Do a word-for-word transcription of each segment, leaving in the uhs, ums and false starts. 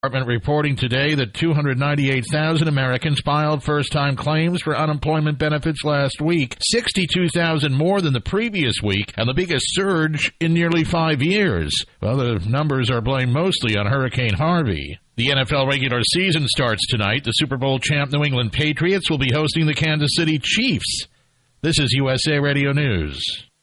Department reporting today that two hundred ninety-eight thousand Americans filed first-time claims for unemployment benefits last week, sixty-two thousand more than the previous week, and the biggest surge in nearly five years. Well, the numbers are blamed mostly on Hurricane Harvey. The N F L regular season starts tonight. The Super Bowl champ New England Patriots will be hosting the Kansas City Chiefs. This is U S A Radio News.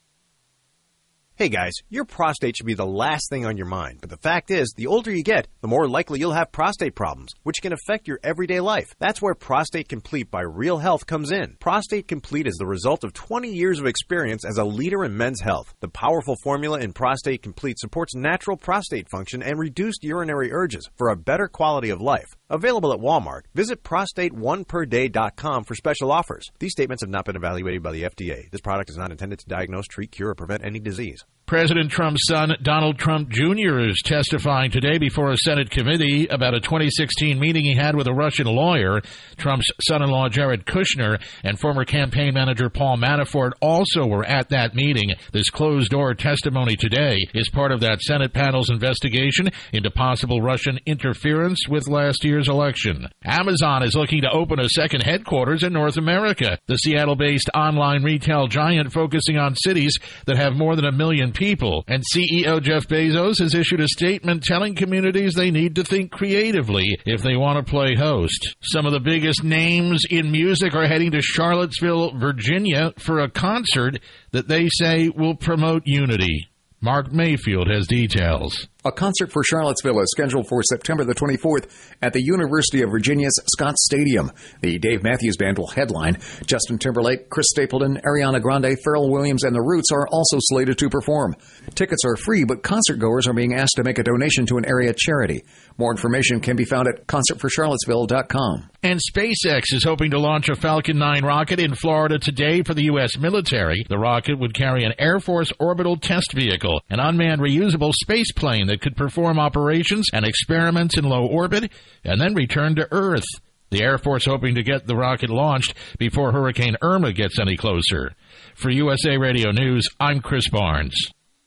Hey guys, your prostate should be the last thing on your mind, but the fact is, the older you get, the more likely you'll have prostate problems, which can affect your everyday life. That's where Prostate Complete by Real Health comes in. Prostate Complete is the result of twenty years of experience as a leader in men's health. The powerful formula in Prostate Complete supports natural prostate function and reduced urinary urges for a better quality of life. Available at Walmart. Visit prostate one per day dot com for special offers. These statements have not been evaluated by the F D A. This product is not intended to diagnose, treat, cure, or prevent any disease. President Trump's son, Donald Trump Junior, is testifying today before a Senate committee about a twenty sixteen meeting he had with a Russian lawyer. Trump's son-in-law, Jared Kushner, and former campaign manager Paul Manafort also were at that meeting. This closed-door testimony today is part of that Senate panel's investigation into possible Russian interference with last year's election. Amazon is looking to open a second headquarters in North America. The Seattle-based online retail giant focusing on cities that have more than a million people. And C E O Jeff Bezos has issued a statement telling communities they need to think creatively if they want to play host. Some of the biggest names in music are heading to Charlottesville, Virginia for a concert that they say will promote unity. Mark Mayfield has details. A concert for Charlottesville is scheduled for September the twenty-fourth at the University of Virginia's Scott Stadium. The Dave Matthews Band will headline. Justin Timberlake, Chris Stapleton, Ariana Grande, Pharrell Williams, and The Roots are also slated to perform. Tickets are free, but concertgoers are being asked to make a donation to an area charity. More information can be found at concert for charlottesville dot com. And SpaceX is hoping to launch a Falcon nine rocket in Florida today for the U S military. The rocket would carry an Air Force orbital test vehicle, an unmanned reusable space plane that could perform operations and experiments in low orbit and then return to Earth. The Air Force hoping to get the rocket launched before Hurricane Irma gets any closer. For U S A Radio News, I'm Chris Barnes.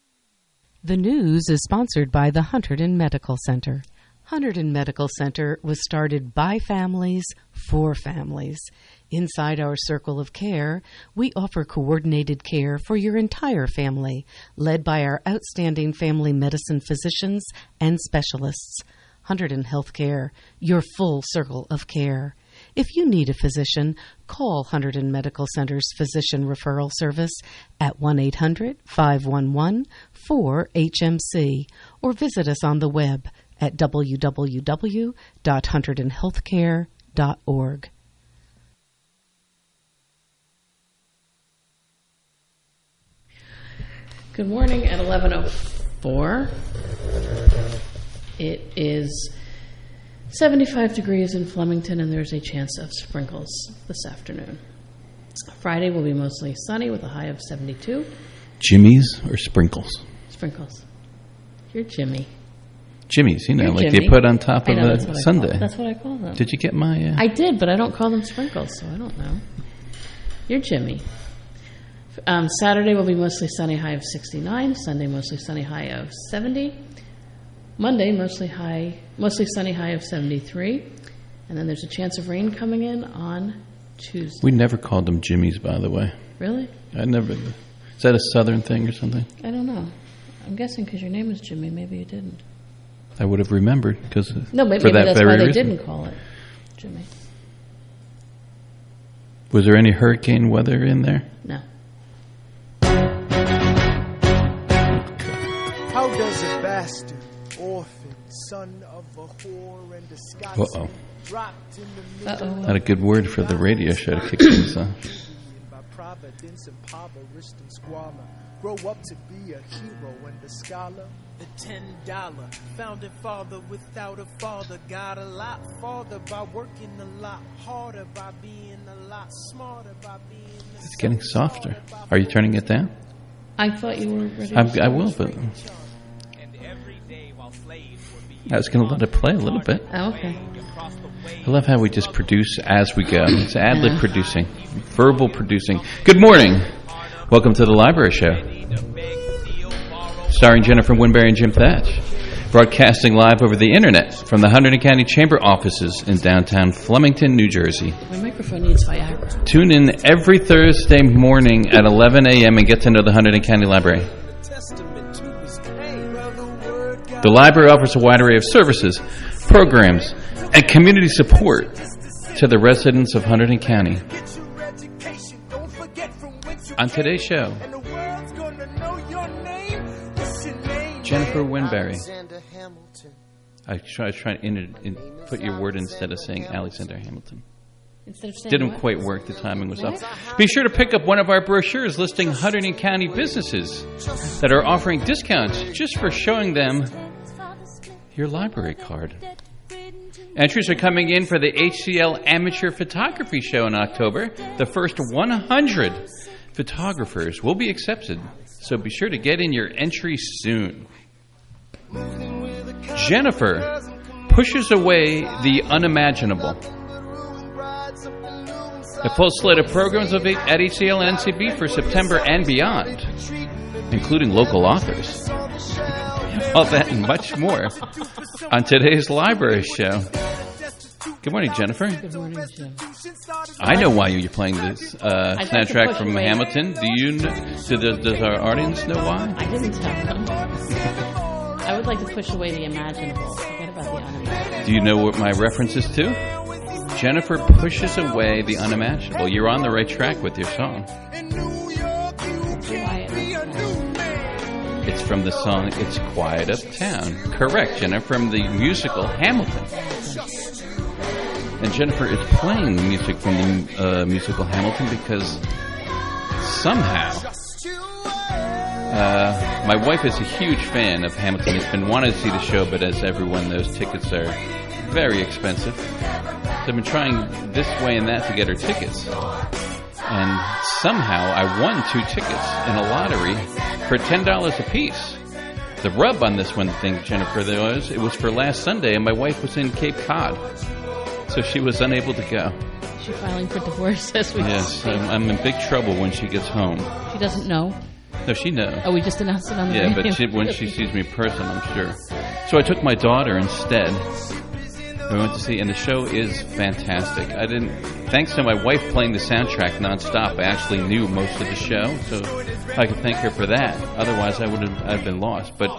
The news is sponsored by the Hunterdon Medical Center. Hunterdon Medical Center was started by families for families. Inside our circle of care, we offer coordinated care for your entire family, led by our outstanding family medicine physicians and specialists. Hunterdon Healthcare, your full circle of care. If you need a physician, call Hunterdon Medical Center's Physician Referral Service at one eight hundred, five one one, four H M C or visit us on the web at w w w dot hunterdon healthcare dot org. Good morning at eleven oh four. It is seventy-five degrees in Flemington, and there's a chance of sprinkles this afternoon. Friday will be mostly sunny with a high of seventy-two. Jimmy's or sprinkles? Sprinkles. You're Jimmy. Jimmy's, you know, You're like Jimmy. they put on top of know, a that's sundae. That's what I call them. Did you get my... Uh... I did, but I don't call them sprinkles, so I don't know. You're Jimmy. Um, Saturday will be mostly sunny, high of sixty-nine. Sunday, mostly sunny, high of seventy. Monday, mostly high, mostly sunny, high of seventy-three. And then there's a chance of rain coming in on Tuesday. We never called them Jimmy's, by the way. Really? I never... Is that a southern thing or something? I don't know. I'm guessing because your name is Jimmy, maybe you didn't. I would have remembered because no, maybe, for maybe that that's very why they reason. didn't call it Jimmy. Was there any hurricane weather in there? No. How does a bastard, orphan, son of a whore and a Scotsman, Uh-oh. dropped in the middle Uh-oh. Not a good word for the radio show to kick things off. by providence impoverished and squalor, grow up to be a hero and a scholar? The ten dollar founding father without a father got a lot farther by working a lot harder, by being a lot smarter, by being a It's getting softer. Are you turning it down? I thought you were ready. I'm, I will, but I was going to let it play a little bit. Oh, okay. I love how we just produce as we go. It's ad-lib yeah. producing, verbal producing. Good morning. Welcome to the Library Show. Starring Jennifer Winberry and Jim Thatch. Broadcasting live over the internet from the Hunterdon County Chamber offices in downtown Flemington, New Jersey. My microphone needs Viagra. Tune in every Thursday morning at eleven a.m. and get to know the Hunterdon County Library. The library offers a wide array of services, programs, and community support to the residents of Hunterdon County. On today's show, Jennifer Winberry. I try, try to in, in, put your word instead of saying Alexander Hamilton. Instead of saying Didn't what? quite work. The timing was off. Be sure to pick up one of our brochures listing Hunterdon County businesses that are offering discounts just for showing them your library card. Entries are coming in for the H C L Amateur Photography Show in October. The first one hundred photographers will be accepted, so be sure to get in your entry soon. Jennifer pushes away the unimaginable. The full slate of programs of at H C L and N C B for September and beyond, including local authors. All that and much more on today's library show. Good morning, Jennifer. Good morning, Jim. I know why you're playing this uh, I'd like to soundtrack push from away. Hamilton. Do you? Know, do the, does our audience know why? I didn't tell them. I would like to push away the imaginable. Forget about the unimaginable. Do you know what my reference is to? Jennifer pushes away the unimaginable. You're on the right track with your song. Quiet. It's from the song It's Quiet Uptown. Correct, Jennifer, from the musical Hamilton. And Jennifer is playing the music from the uh, musical Hamilton because somehow uh, my wife is a huge fan of Hamilton. Has been wanting to see the show, but as everyone knows, tickets are very expensive. So I've been trying this way and that to get her tickets. And somehow I won two tickets in a lottery for ten dollars a piece. The rub on this one thing, Jennifer, there was, it was for last Sunday, and my wife was in Cape Cod. So she was unable to go. Is she filing for divorce as we Yes, speak? I'm, I'm in big trouble when she gets home. She doesn't know. No, she knows. Oh, we just announced it on the Yeah, radio. but she, when she sees me in person, I'm sure. So I took my daughter instead. We went to see, and the show is fantastic. I didn't, thanks to my wife playing the soundtrack nonstop, I actually knew most of the show, so I could thank her for that. Otherwise, I would have I'd been lost. But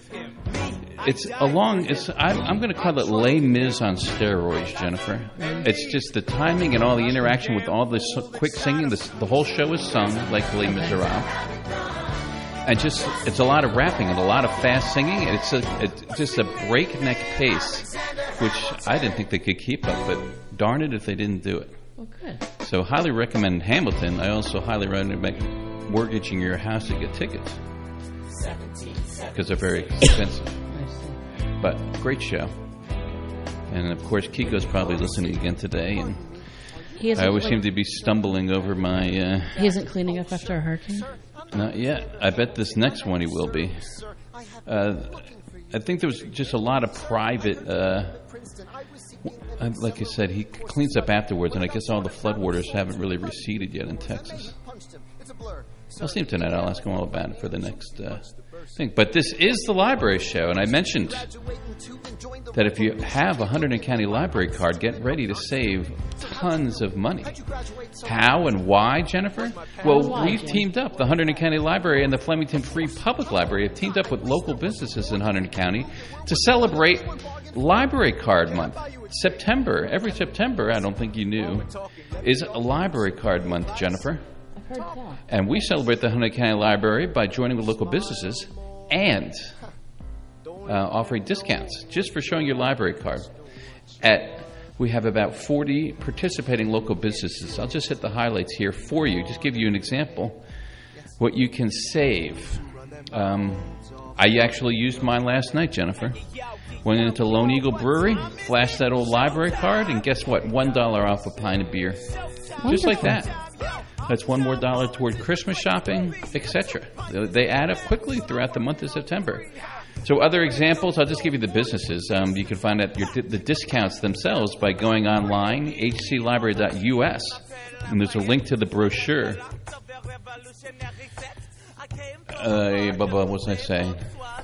it's a long, it's I'm, I'm going to call it Les Mis on steroids, Jennifer. It's just the timing and all the interaction with all this quick singing. The, the whole show is sung like Les Miserables. And just, it's a lot of rapping and a lot of fast singing. It's a, it's just a breakneck pace, which I didn't think they could keep up, but darn it if they didn't do it. Well, good. So highly recommend Hamilton. I also highly recommend mortgaging your house to get tickets because they're very expensive. I see. But great show. And of course, Kiko's probably listening again today, and He isn't I always clean- seem to be stumbling over my... Uh, He isn't cleaning up after a hurricane? Not yet. I bet this next one he will be. Uh, I think there was just a lot of private, uh, w- like I said, he cleans up afterwards, and I guess all the floodwaters haven't really receded yet in Texas. I'll see him tonight. I'll ask him all about it for the next uh, thing. But this is the library show, and I mentioned that if you have a Hunterdon County library card, get ready to save tons of money. How and why, Jennifer? Well, and why, we've Jim? teamed up. The Hunterdon County Library and the Flemington Free Public Library have teamed up with local businesses in Hunterdon County to celebrate Library Card Month. September, every September, I don't think you knew, is a Library Card Month, Jennifer. I've heard that. And we celebrate the Hunterdon County Library by joining with local businesses and uh, offering discounts just for showing your library card. At we have about forty participating local businesses. I'll just hit the highlights here for you, just give you an example what you can save. Um, I actually used mine last night, Jennifer. Went into Lone Eagle Brewery, flashed that old library card, and guess what? One dollar off a pint of beer. Just like that. That's one more dollar toward Christmas shopping, et cetera. They add up quickly throughout the month of September. So other examples, I'll just give you the businesses. Um, you can find out your, the discounts themselves by going online, h c library dot u s, and there's a link to the brochure. Uh, blah, blah, what was I saying?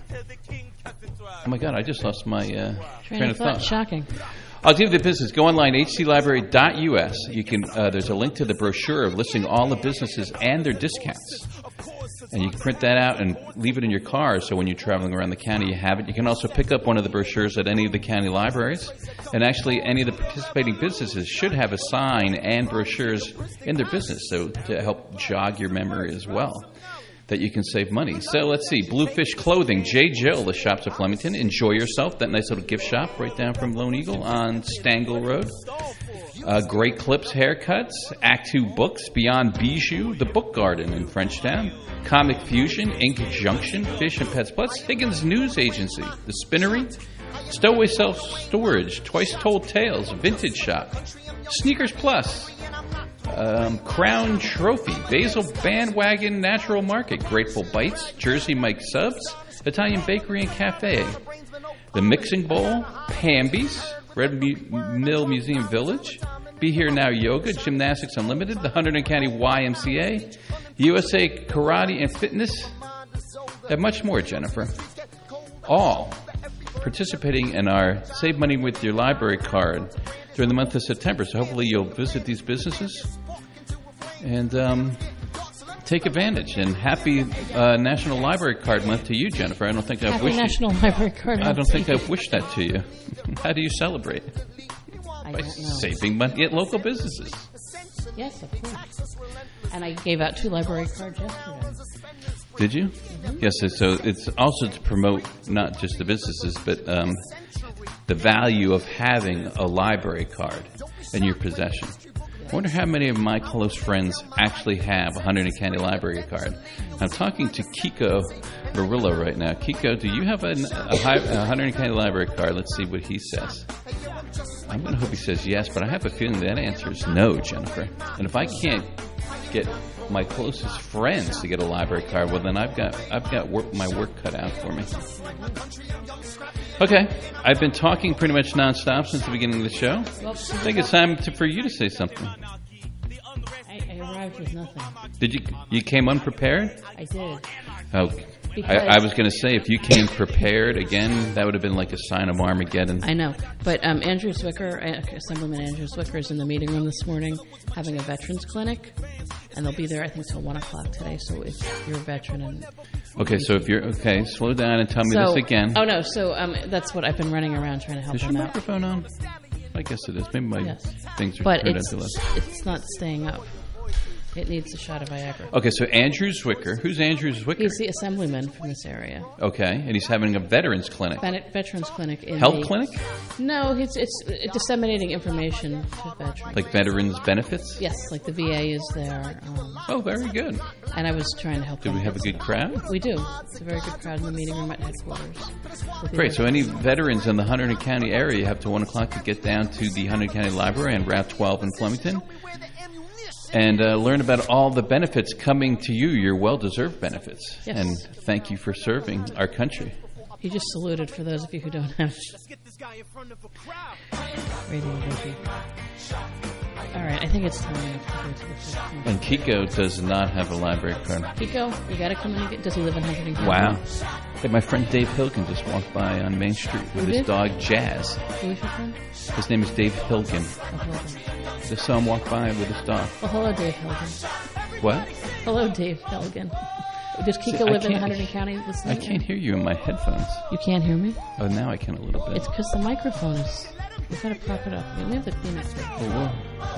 Oh my God, I just lost my uh, Train, train of thought. thought. Shocking. I'll give you the business. Go online, h c library dot u s. You can. Uh, there's a link to the brochure listing all the businesses and their discounts. And you can print that out and leave it in your car so when you're traveling around the county you have it. You can also pick up one of the brochures at any of the county libraries. And actually any of the participating businesses should have a sign and brochures in their business so to help jog your memory as well, that you can save money. So let's see. Bluefish Clothing, J. Jill, the shops of Flemington. Enjoy yourself. That nice little gift shop right down from Lone Eagle on Stangle Road. Uh, Great Clips Haircuts, Act Two Books, Beyond Bijou, The Book Garden in Frenchtown, Comic Fusion, Ink Junction, Fish and Pets Plus, Higgins News Agency, The Spinnery, Stowaway Self Storage, Twice Told Tales, Vintage Shop, Sneakers Plus, um, Crown Trophy, Basil Bandwagon Natural Market, Grateful Bites, Jersey Mike Subs, Italian Bakery and Cafe, The Mixing Bowl, Pambies, Red Mu- Mill Museum Village, Be Here Now Yoga, Gymnastics Unlimited, the Hunterdon County Y M C A, U S A Karate and Fitness, and much more, Jennifer. All participating in our Save Money with Your Library card during the month of September. So hopefully you'll visit these businesses and um, take advantage. And happy uh, National Library Card Month to you, Jennifer. I don't think I've happy wished National you, Library Card Month. I don't think I've wished that to you. How do you celebrate? I By don't know. saving money at local businesses. Yes, of course. And I gave out two library cards yesterday. Did you? Mm-hmm. Yes, so it's also to promote not just the businesses, but um, the value of having a library card in your possession. I wonder how many of my close friends actually have a Hunterdon County Library card. I'm talking to Kiko Barillo right now. Kiko, do you have a, a, high, a Hunterdon County Library card? Let's see what he says. I'm going to hope he says yes, but I have a feeling that answer is no, Jennifer. And if I can't get my closest friends to get a library card, well, then I've got I've got work, my work cut out for me. Okay, I've been talking pretty much nonstop since the beginning of the show. I think it's time to, for you to say something. I, I arrived with nothing. Did you? You came unprepared? I did. Oh, I, I was going to say, if you came prepared again, that would have been like a sign of Armageddon. I know. But um, Andrew Zwicker, uh, Assemblyman Andrew Zwicker is in the meeting room this morning having a veterans clinic. And they'll be there, I think, till one o'clock today. So if you're a veteran and... Okay, so if you're... Okay, slow down and tell me so, this again. Oh, no. So um, that's what I've been running around trying to help is them your out. microphone on? I guess it is. Maybe my yes. things are... But it's, it's not staying up. It needs a shot of Viagra. Okay, so Andrew Zwicker. Who's Andrew Zwicker? He's the assemblyman from this area. Okay, and he's having a veterans clinic. Veterans clinic. In Health the, clinic? No, it's, it's disseminating information to veterans. Like veterans benefits? Yes, like the V A is there. Um, oh, very good. And I was trying to help Do them. we have a good crowd? We do. It's a very good crowd in the meeting room at headquarters. Great. So any veterans in the Hunterdon County area, you have to one o'clock to get down to the Hunterdon County Library on Route twelve in Flemington. And uh, learn about all the benefits coming to you, your well-deserved benefits. Yes. And thank you for serving our country. You just saluted for those of you who don't have radio review. All right, I think it's time to go to the fifteen. And Kiko does not have a library card. Kiko, you got to come in and get... Does he live in Hunterdon County? Wow. Hey, my friend Dave Hilgen just walked by on Main Street with Who his did? dog, Jazz. Who is your friend? His name is Dave Hilgen. Oh, Hilgen. Just saw him walk by with his dog. Well, hello, Dave Hilgen. What? Hello, Dave Hilgen. Does Kiko See, live in can't- Hunterdon County listening? I can't hear you in my headphones. You can't hear me? Oh, now I can a little bit. It's because the microphone is... We've got to prop it up. We have the Kleenex. Oh,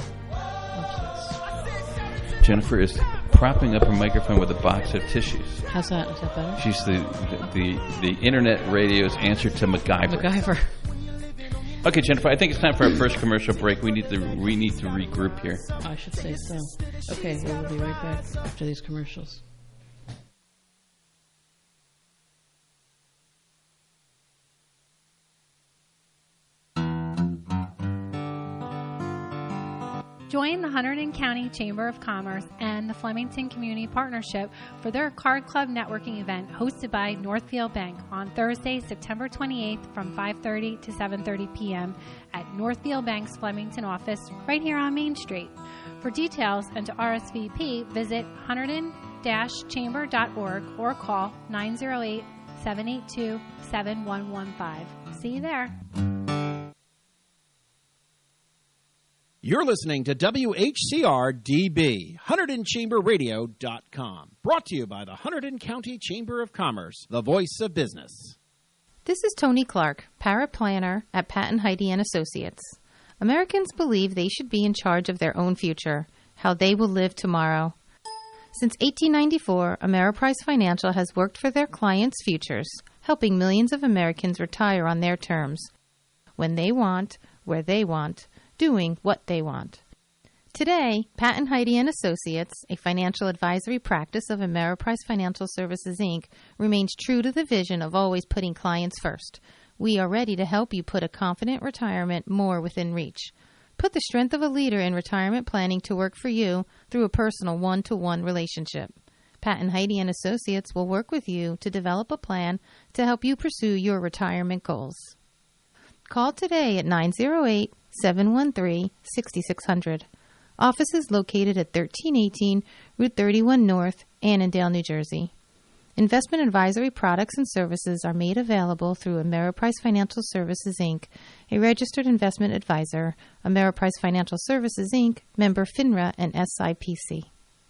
whoa. Jennifer is propping up her microphone with a box of tissues. How's that? Is that better? She's the the the internet radio's answer to MacGyver. MacGyver. Okay, Jennifer, I think it's time for our first commercial break. We need to we need to regroup here. I should say so. Okay, we'll be right back after these commercials. Join the Hunterdon County Chamber of Commerce and the Flemington Community Partnership for their Card Club networking event hosted by Northfield Bank on Thursday, September twenty-eighth from five thirty to seven thirty p.m. at Northfield Bank's Flemington office right here on Main Street. For details and to R S V P, visit Hunterdon chamber dot org or call nine oh eight, seven eight two, seven one one five. See you there. You're listening to W H C R D B, Hunterdon Chamber Radio dot com. Brought to you by the Hunterdon County Chamber of Commerce, the voice of business. This is Tony Clark, paraplanner at Patton Heidi and Associates. Americans believe they should be in charge of their own future, how they will live tomorrow. Since eighteen ninety-four, Ameriprise Financial has worked for their clients' futures, helping millions of Americans retire on their terms, when they want, where they want, doing what they want. Today, Patton Heidi and Associates, a financial advisory practice of Ameriprise Financial Services, Incorporated, remains true to the vision of always putting clients first. We are ready to help you put a confident retirement more within reach. Put the strength of a leader in retirement planning to work for you through a personal one-to-one relationship. Patton Heidi and Associates will work with you to develop a plan to help you pursue your retirement goals. Call today at nine oh eight, seven one three, six six zero zero. Office is located at thirteen eighteen Route thirty-one North, Annandale, New Jersey. Investment advisory products and services are made available through Ameriprise Financial Services, Incorporated, a registered investment advisor, Ameriprise Financial Services, Incorporated, member FINRA and S I P C.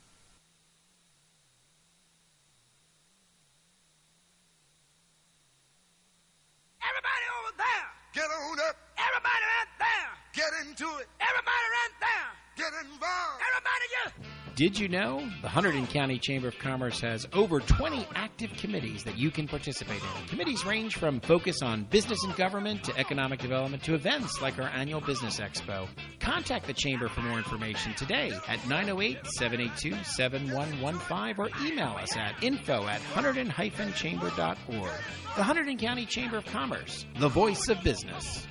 Everybody over there, get on up. Everybody right there, get into it. Everybody right there, get involved. Everybody just... Did you know the Hunterdon County Chamber of Commerce has over twenty active committees that you can participate in? Committees range from focus on business and government to economic development to events like our annual Business Expo. Contact the Chamber for more information today at nine oh eight, seven eight two, seven one one five or email us at info at hunterdon dash chamber dot org. The Hunterdon County Chamber of Commerce, the voice of business.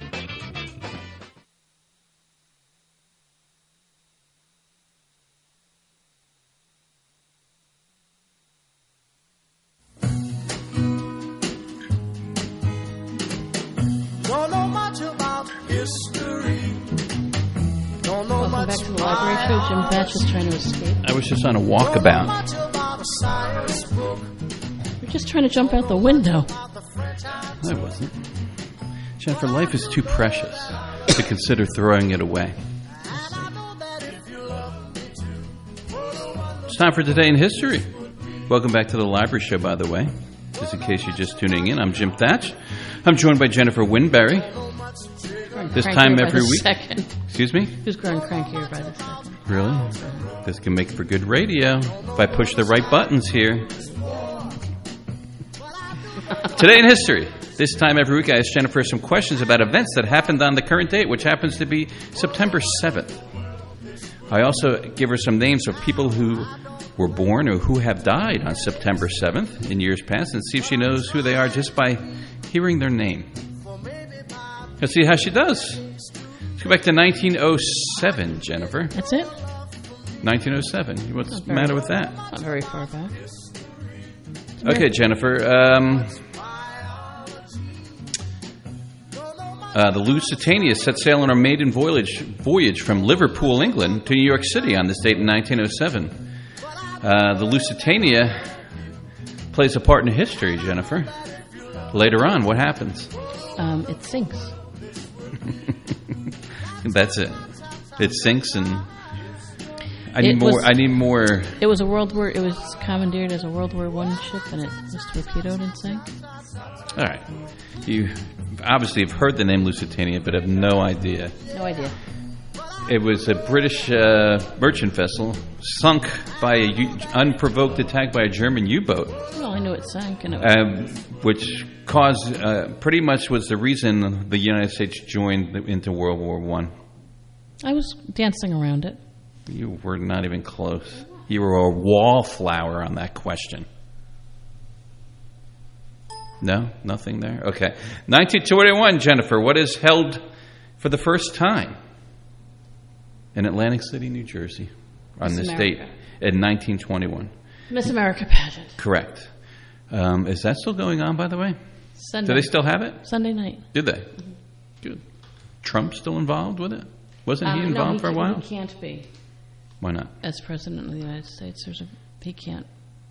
Welcome back to the library show. Jim Batch is trying to escape. I was just on a walkabout. We're just trying to jump out the window. I wasn't. Jennifer, life is too precious to consider throwing it away. It's time for Today in History. Welcome back to the library show, by the way. Just in case you're just tuning in, I'm Jim Thatch. I'm joined by Jennifer Winberry. This time every week. Second. Excuse me? Who's growing crankier by the second? Really? This can make for good radio if I push the right buttons here. Today in History. This time every week I ask Jennifer some questions about events that happened on the current date, which happens to be September seventh. I also give her some names of people who were born or who have died on September seventh in years past and see if she knows who they are just by hearing their name. Let's see how she does. Let's go back to nineteen oh seven, Jennifer. That's it? nineteen oh seven. What's the matter with that? Not very far back. Okay, Jennifer. Um, uh, the Lusitania set sail on her maiden voyage, voyage from Liverpool, England, to New York City on this date in nineteen oh seven. Uh, the Lusitania plays a part in history, Jennifer. Later on, what happens? Um, it sinks. That's it. It sinks, and I need It more. was- I need more. It was a World War. It was commandeered as a World War One ship, and it was torpedoed and sank. All right, you obviously have heard the name Lusitania, but have no idea. No idea. It was a British uh, merchant vessel sunk by a U- unprovoked attack by a German U-boat, Well, I knew it sank, and it was, um, which caused uh, pretty much was the reason the United States joined into World War One. I was dancing around it. You were not even close. You were a wallflower on that question. No, nothing there. Okay, nineteen twenty-one, Jennifer. What is held for the first time in Atlantic City, New Jersey, on Miss this America. date in nineteen twenty-one? Miss America pageant. Correct. Um, is that still going on, by the way? Sunday. Do they still have it? Sunday night. Did they? Good. Trump still involved with it? Wasn't he Um, involved no, he, for a while? He can't be Why not? as president of the United States. There's a he can't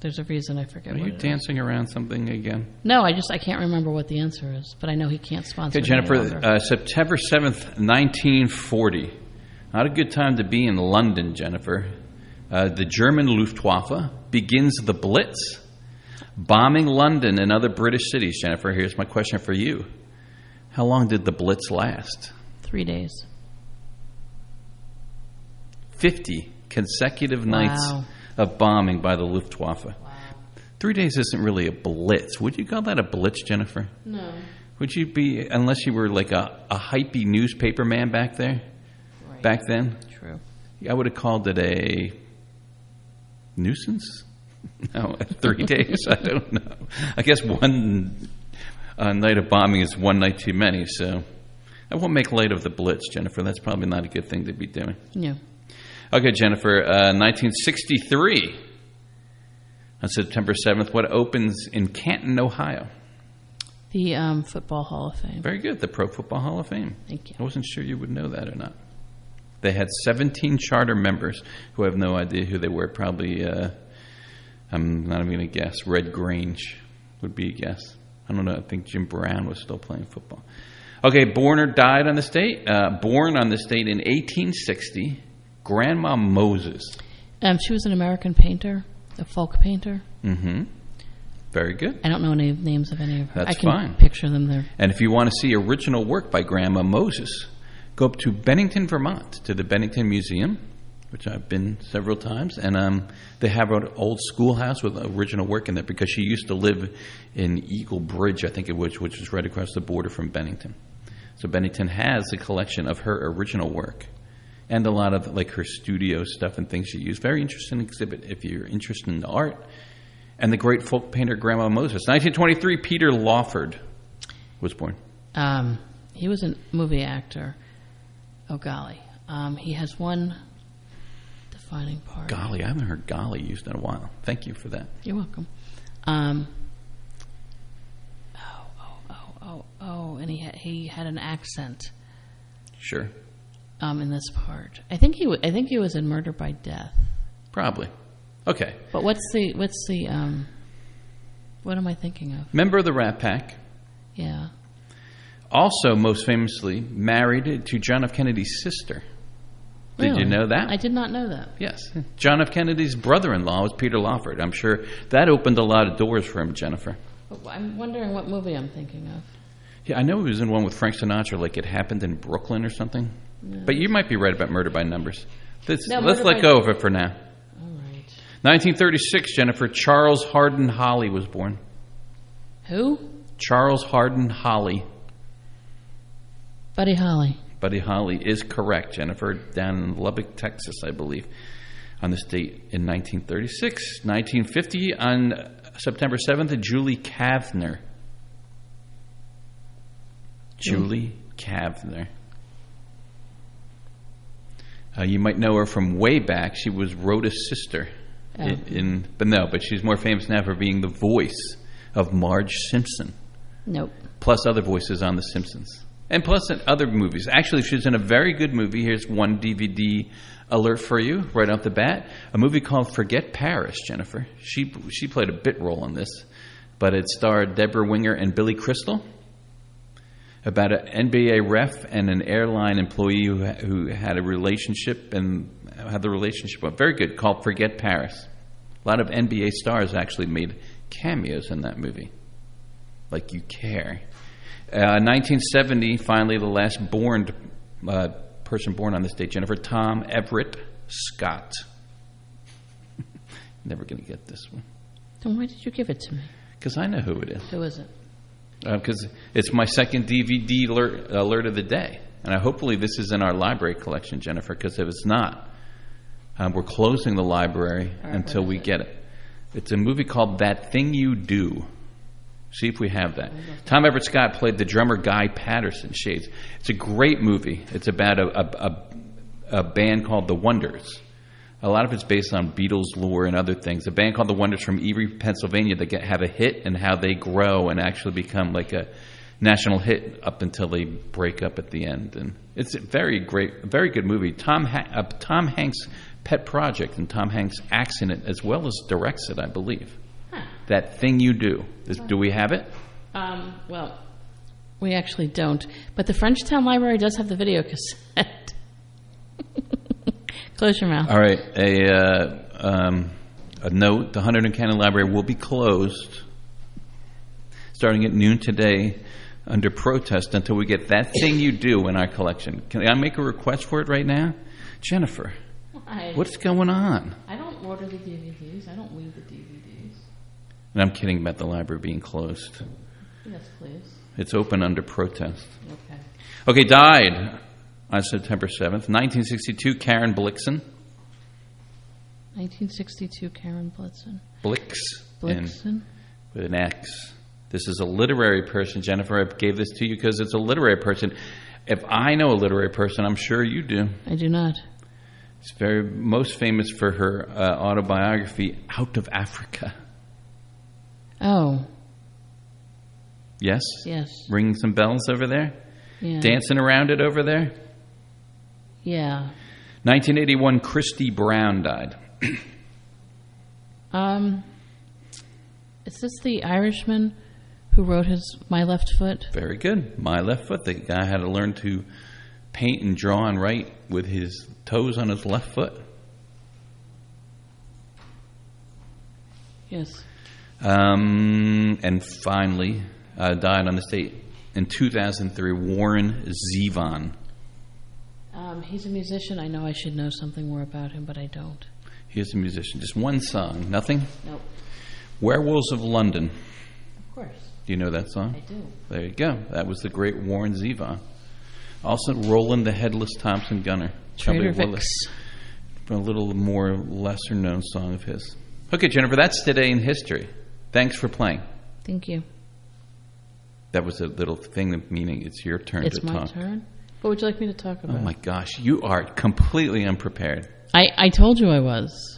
There's a reason I forget Are what you it dancing around something again? is. No, I just I can't remember what the answer is, but I know he can't sponsor Okay, it any Jennifer, longer. uh, September seventh, nineteen forty. Not a good time to be in London, Jennifer. Uh, the German Luftwaffe begins the Blitz, bombing London and other British cities. Jennifer, here's my question for you. How long did the Blitz last? Three days. fifty consecutive nights Wow. of bombing by the Luftwaffe. Wow. Three days isn't really a blitz. Would you call that a blitz, Jennifer? No. Would you be, unless you were like a, a hypey newspaper man back there? Right. Back then? True. I would have called it a nuisance? No, three days? I don't know. I guess one uh, night of bombing is one night too many, so I won't make light of the blitz, Jennifer. That's probably not a good thing to be doing. Yeah. Okay, Jennifer, uh, nineteen sixty-three, on September seventh, what opens in Canton, Ohio? The um, Football Hall of Fame. Very good, the Pro Football Hall of Fame. Thank you. I wasn't sure you would know that or not. They had seventeen charter members who have no idea who they were. Probably, uh, I'm not even going to guess, Red Grange would be a guess. I don't know, I think Jim Brown was still playing football. Okay, born or died on the state? Uh, born on the state in eighteen sixty, Grandma Moses. Um, she was an American painter, a folk painter. Mm-hmm. Very good. I don't know any names of any of her. That's I can fine. picture them there. And if you want to see original work by Grandma Moses, go up to Bennington, Vermont, to the Bennington Museum, which I've been several times, and um, they have an old schoolhouse with original work in there because she used to live in Eagle Bridge, I think it was, which is right across the border from Bennington. So Bennington has a collection of her original work and a lot of like her studio stuff and things she used. Very interesting exhibit if you're interested in art. And the great folk painter Grandma Moses. nineteen twenty-three, Peter Lawford was born. Um, he was a movie actor. Oh, golly. Um, he has one defining part. Golly, I haven't heard golly used in a while. Thank you for that. You're welcome. Um, oh, oh, oh, oh, oh, and he had, he had an accent. Sure. Um, in this part, I think he w- I think he was in Murder by Death. Probably. Okay. But what's the what's the um, what am I thinking of? Member of the Rat Pack. Yeah. Also, most famously, married to John F. Kennedy's sister. Did Really? you know that? I did not know that. Yes. John F. Kennedy's brother-in-law was Peter Lawford. I'm sure that opened a lot of doors for him, Jennifer. But I'm wondering what movie I'm thinking of. Yeah, I know he was in one with Frank Sinatra, like It Happened in Brooklyn or something. Yeah. But you might be right about Murder by Numbers. Let's, No, let's Murder let by- go of it for now. All right. nineteen thirty-six, Jennifer, Charles Hardin Holly was born. Who? Charles Hardin Holly. Buddy Holly. Buddy Holly is correct, Jennifer, down in Lubbock, Texas, I believe, on this date in nineteen thirty-six. nineteen fifty, on September seventh, Julie Kavner. Julie Kavner. Uh, you might know her from way back. She was Rhoda's sister. Oh. In, in, but no, but she's more famous now for being the voice of Marge Simpson. Nope. Plus other voices on The Simpsons. And plus in other movies. Actually, she's in a very good movie. Here's one D V D alert for you right off the bat. A movie called Forget Paris, Jennifer. She she played a bit role in this. But it starred Deborah Winger and Billy Crystal. About an N B A ref and an airline employee who, who had a relationship and had the relationship went very good, called Forget Paris. A lot of N B A stars actually made cameos in that movie. Like You Care. Uh, nineteen seventy, finally, the last born uh, person born on this date, Jennifer, Tom Everett Scott. Never going to get this one. Then why did you give it to me? Because I know who it is. Who is it? Because uh, it's my second D V D alert, alert of the day. And I, hopefully this is in our library collection, Jennifer, because if it's not, um, we're closing the library right, until we it? get it. It's a movie called That Thing You Do. See if we have that. Tom Everett Scott played the drummer Guy Patterson, Shades. It's a great movie. It's about a, a, a, a band called The Wonders. A lot of it's based on Beatles lore and other things. A band called The Wonders from Erie, Pennsylvania that get, have a hit and how they grow and actually become like a national hit up until they break up at the end. And it's a very great, very good movie. Tom ha- uh, Tom Hanks' pet project, and Tom Hanks acts in it as well as directs it, I believe. Huh. That Thing You Do. Is, do we have it? Um, well, we actually don't. But the Frenchtown Library does have the video cassette. Close your mouth. All right. A, uh, um, a note, the Hunterdon County Library will be closed starting at noon today under protest until we get That Thing You Do in our collection. Can I make a request for it right now? Jennifer, I, what's going on? I don't order the D V Ds. I don't weed the D V Ds. And I'm kidding about the library being closed. Yes, please. It's open under protest. Okay. Okay, died on September seventh, nineteen sixty-two, Karen Blixen. nineteen sixty-two, Karen Blitzen. Blix. Blixen. In, with an X. This is a literary person. Jennifer, I gave this to you because it's a literary person. If I know a literary person, I'm sure you do. I do not. She's very most famous for her uh, autobiography, Out of Africa. Oh. Yes? Yes. Ringing some bells over there? Yeah. Dancing around it over there? Yeah. nineteen eighty-one, Christy Brown died. um, is this the Irishman who wrote his My Left Foot? Very good. My Left Foot. The guy had to learn to paint and draw and write with his toes on his left foot. Yes. Um, and finally, uh, died on this date in two thousand three, Warren Zevon. Um, he's a musician. I know I should know something more about him, but I don't. He is a musician. Just one song. Nothing? Nope. Werewolves of London. Of course. Do you know that song? I do. There you go. That was the great Warren Zevon. Also, Roland the Headless Thompson Gunner. Trader Probably Vic's. A little more lesser known song of his. Okay, Jennifer, that's today in history. Thanks for playing. Thank you. That was a little thing, meaning it's your turn it's to my talk. turn? What would you like me to talk about? Oh my gosh, you are completely unprepared. I, I told you I was.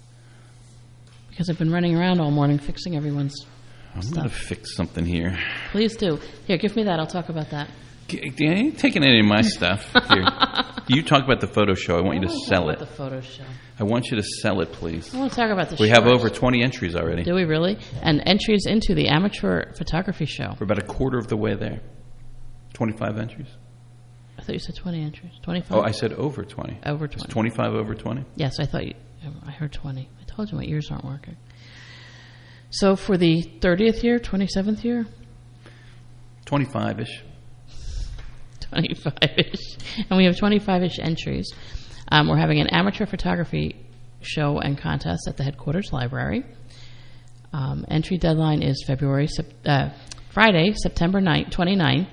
Because I've been running around all morning fixing everyone's I'm stuff. going to fix something here. Please do. Here, give me that. I'll talk about that. You ain't taking any of my stuff. Here. You talk about the photo show. I want I you to want to sell talk it. about the photo show. I want you to sell it, please. I want to talk about the We shorts. have over twenty entries already. Do we really? And entries into the amateur photography show. We're about a quarter of the way there. twenty-five entries. I thought you said twenty entries. twenty-five? Oh, I said over twenty. Over twenty. It's twenty-five over twenty? Yes, I thought you... I heard twenty. I told you my ears aren't working. So for the thirtieth year, twenty-seventh year? twenty-five-ish. twenty-five-ish. And we have twenty-five-ish entries. Um, we're having an amateur photography show and contest at the headquarters library. Um, entry deadline is February, uh, Friday, September ninth, twenty-ninth.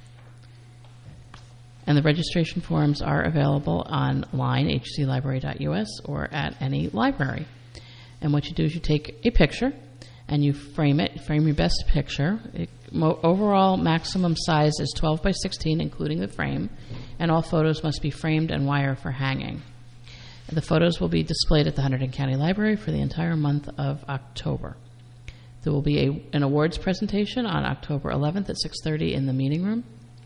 And the registration forms are available online, h c library dot u s, or at any library. And what you do is you take a picture and you frame it, frame your best picture. It, mo- overall maximum size is twelve by sixteen, including the frame, and all photos must be framed and wire for hanging. The photos will be displayed at the Hunterdon County Library for the entire month of October. There will be a, an awards presentation on October eleventh at six thirty in the meeting room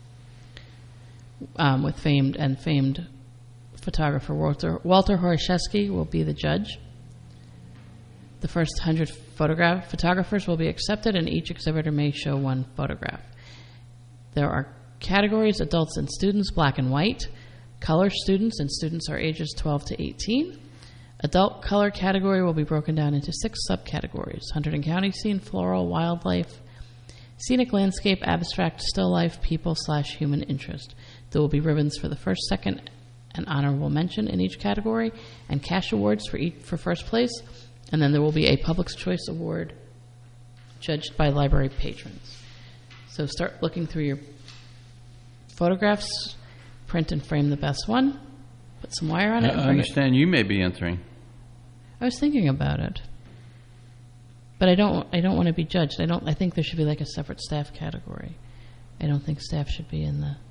um, with famed and famed photographer Walter, Walter Horszewski will be the judge. The first one hundred photograph photographers will be accepted, and each exhibitor may show one photograph. There are categories: adults and students, black and white; color students, and students are ages twelve to eighteen. Adult color category will be broken down into six subcategories: Hunterdon County scene, floral, wildlife, scenic landscape, abstract, still life, people slash human interest. There will be ribbons for the first, second, and honorable mention in each category, and cash awards for each for first place. And then there will be a Public's Choice Award judged by library patrons. So start looking through your photographs, print and frame the best one, put some wire on it. I and bring understand it. you may be entering. I was thinking about it, but I don't. I don't want to be judged. I don't. I think there should be like a separate staff category. I don't think staff should be in the.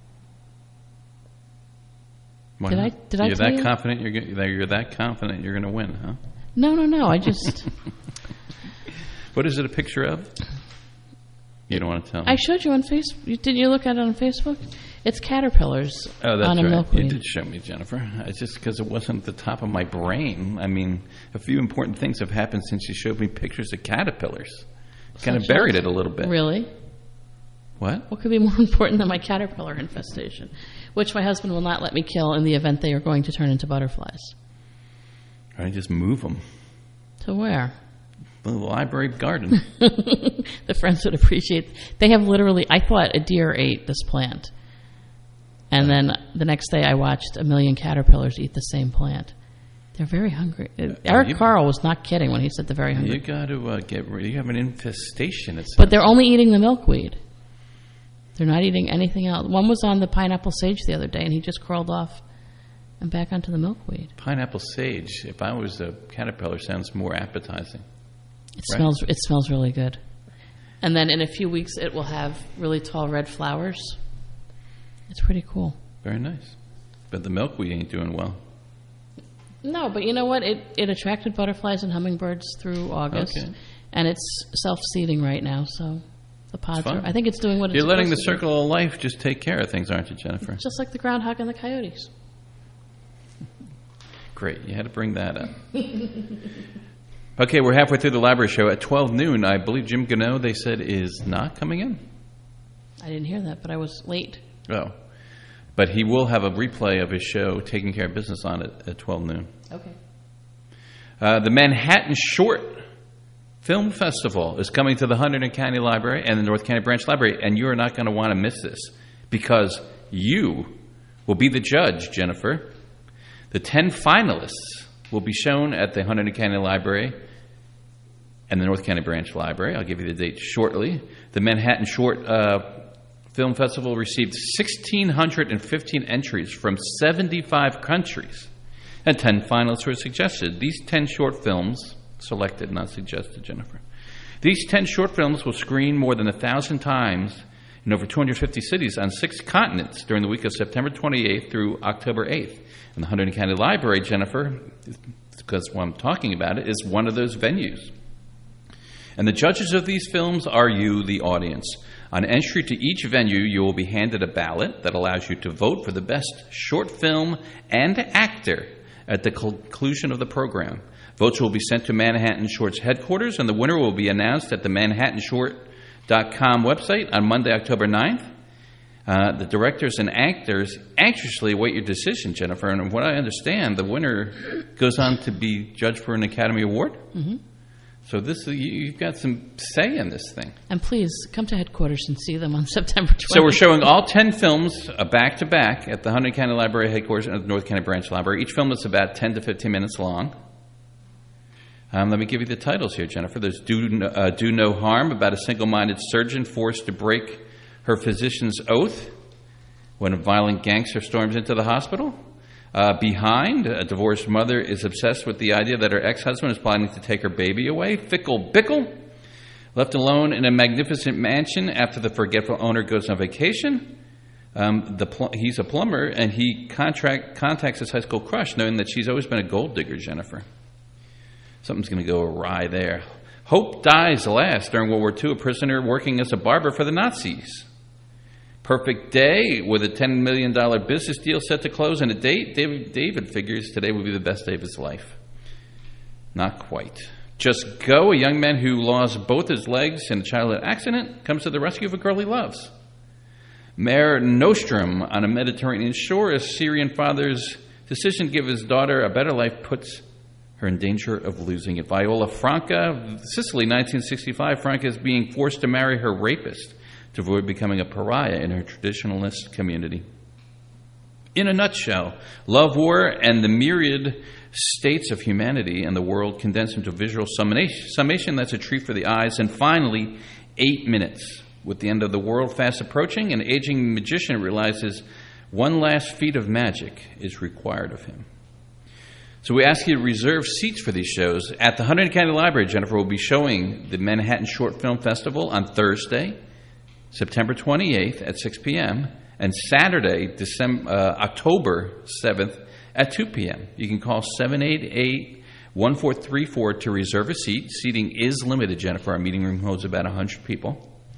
Why Did not? I? Did I You're tell that you? confident you're go- you're that confident you're going to win, huh? No, no, no. I just. What is it a picture of? You don't want to tell me. I showed you on Facebook. Didn't you look at it on Facebook? It's caterpillars Oh, that's on a right. milkweed. You did show me, Jennifer. It's just because it wasn't at the top of my brain. I mean, a few important things have happened since you showed me pictures of caterpillars. Kind of Such buried as? it a little bit. Really? What? What could be more important than my caterpillar infestation, which my husband will not let me kill in the event they are going to turn into butterflies? I just move them. To where? The library garden. The friends would appreciate. They have literally. I thought a deer ate this plant, and then the next day I watched a million caterpillars eat the same plant. They're very hungry. Eric you, Carl was not kidding when he said they're very hungry. You got to uh, get rid. You have an infestation. It's But they're only eating the milkweed. They're not eating anything else. One was on the pineapple sage the other day, and he just crawled off and back onto the milkweed. Pineapple sage. If I was a caterpillar, sounds more appetizing. It Right? smells. It smells really good. And then in a few weeks, it will have really tall red flowers. It's pretty cool. Very nice. But the milkweed ain't doing well. No, but you know what? It it attracted butterflies and hummingbirds through August, Okay. and it's self-seeding right now. So the pods It's are. fine. I think it's doing what it's You're letting the supposed to do. circle of life just take care of things, aren't you, Jennifer? Just like the groundhog and the coyotes. Great. You had to bring that up. Okay, we're halfway through the library show. At twelve noon, I believe Jim Gano, they said, is not coming in. I didn't hear that, but I was late. Oh. But he will have a replay of his show, Taking Care of Business, on it at twelve noon. Okay. Uh, the Manhattan Short Film Festival is coming to the Hunterdon County Library and the North County Branch Library, and you are not going to want to miss this because you will be the judge, Jennifer. The ten finalists will be shown at the Hunterdon County Library and the North County Branch Library. I'll give you the date shortly. The Manhattan Short uh, Film Festival received one thousand six hundred fifteen entries from seventy-five countries, and ten finalists were suggested. These ten short films, selected, not suggested, Jennifer. These ten short films will screen more than a thousand times in over two hundred fifty cities on six continents during the week of September twenty-eighth through October eighth. And the Hunterdon County Library, Jennifer, because what I'm talking about it, is one of those venues. And the judges of these films are you, the audience. On entry to each venue, you will be handed a ballot that allows you to vote for the best short film and actor at the conclusion of the program. Votes will be sent to Manhattan Short's headquarters, and the winner will be announced at the manhattan short dot com website on Monday, October ninth. Uh, the directors and actors anxiously await your decision, Jennifer. And what I understand, the winner goes on to be judged for an Academy Award. Mm-hmm. So this you, you've got some say in this thing. And please come to headquarters and see them on September twentieth. So we're showing all ten films uh, back to back at the Hunterdon County Library headquarters and the North County Branch Library. Each film is about ten to fifteen minutes long. Um, let me give you the titles here, Jennifer. There's Do, no, uh, Do No Harm, about a single-minded surgeon forced to break her physician's oath when a violent gangster storms into the hospital. Uh, Behind, a divorced mother is obsessed with the idea that her ex-husband is planning to take her baby away. Fickle Bickle, left alone in a magnificent mansion after the forgetful owner goes on vacation. Um, the pl- he's a plumber, and he contract contacts his high school crush, knowing that she's always been a gold digger, Jennifer. Something's going to go awry there. Hope dies last. During World War Two, a prisoner working as a barber for the Nazis. Perfect Day, with a ten million dollars business deal set to close and a date David, David figures today will be the best day of his life. Not quite. Just Go, a young man who lost both his legs in a childhood accident, comes to the rescue of a girl he loves. Mare Nostrum, on a Mediterranean shore, a Syrian father's decision to give his daughter a better life puts her in danger of losing it. Viola Franca, Sicily, nineteen sixty-five. Franca is being forced to marry her rapist to avoid becoming a pariah in her traditionalist community. In a nutshell, love, war, and the myriad states of humanity and the world condensed into a visual summation that's a treat for the eyes. And finally, eight minutes. With the end of the world fast approaching, an aging magician realizes one last feat of magic is required of him. So we ask you to reserve seats for these shows. At the Hunterdon County Library, Jennifer will be showing the Manhattan Short Film Festival on Thursday, September twenty-eighth at six p.m., and Saturday, December, uh, October seventh at two p.m. You can call seven eight eight, one four three four to reserve a seat. Seating is limited, Jennifer. Our meeting room holds about one hundred people.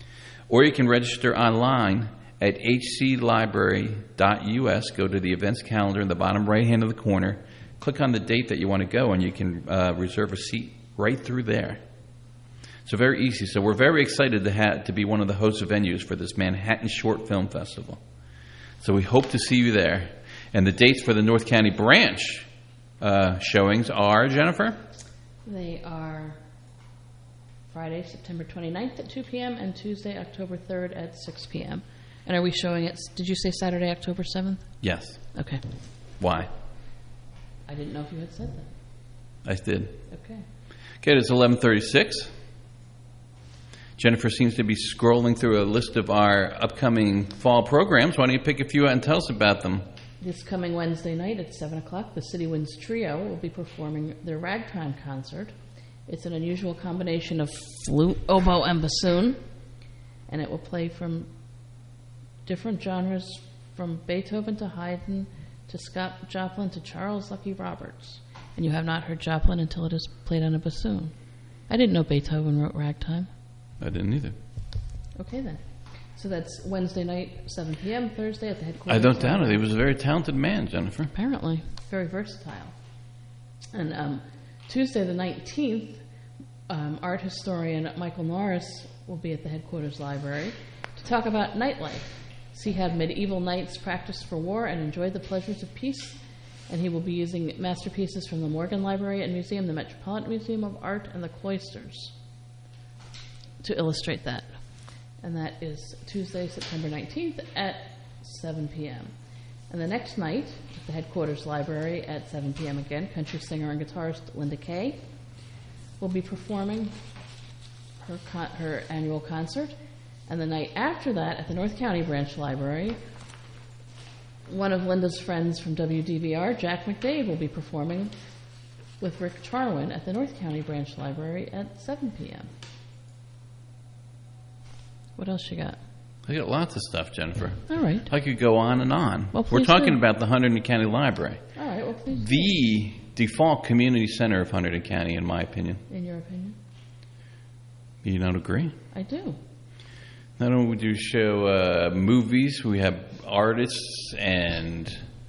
or you can register online at h c library dot u s. Go to the events calendar in the bottom right hand of the corner. Click on the date that you want to go, and you can uh, reserve a seat right through there. So very easy. So we're very excited to have to be one of the host venues for this Manhattan Short Film Festival. So we hope to see you there. And the dates for the North County branch uh, showings are, Jennifer? They are Friday, September twenty-ninth at two p.m. and Tuesday, October third at six p.m. And are we showing it, did you say Saturday, October seventh? Yes. Okay. Why? I didn't know if you had said that. I did. Okay. Okay, it's eleven thirty-six. Jennifer seems to be scrolling through a list of our upcoming fall programs. Why don't you pick a few out and tell us about them? This coming Wednesday night at seven o'clock, the City Winds Trio will be performing their ragtime concert. It's an unusual combination of flute, oboe, and bassoon, and it will play from different genres, from Beethoven to Haydn to Scott Joplin to Charles Lucky Roberts. And you have not heard Joplin until it is played on a bassoon. I didn't know Beethoven wrote ragtime. I didn't either. Okay, then. So that's Wednesday night, seven p.m., Thursday at the headquarters. I don't doubt it. He was a very talented man, Jennifer. Apparently. Very versatile. And um, Tuesday the nineteenth, um, art historian Michael Norris will be at the headquarters library to talk about nightlife. See how medieval knights practiced for war and enjoyed the pleasures of peace. And he will be using masterpieces from the Morgan Library and Museum, the Metropolitan Museum of Art, and the Cloisters to illustrate that. And that is Tuesday, September nineteenth at seven p.m. And the next night, at the headquarters library at seven p.m. again, country singer and guitarist Linda Kay will be performing her con- her annual concert. And the night after that, at the North County Branch Library, one of Linda's friends from W D V R, Jack McDade, will be performing with Rick Charwin at the North County Branch Library at seven p.m. What else you got? I got lots of stuff, Jennifer. All right. I could go on and on. Well, We're please talking do. about the Hunterdon County Library. All right, well, please. The default community center of Hunterdon County, in my opinion. In your opinion? You don't agree? I do. Not only do we show uh, movies, we have artists and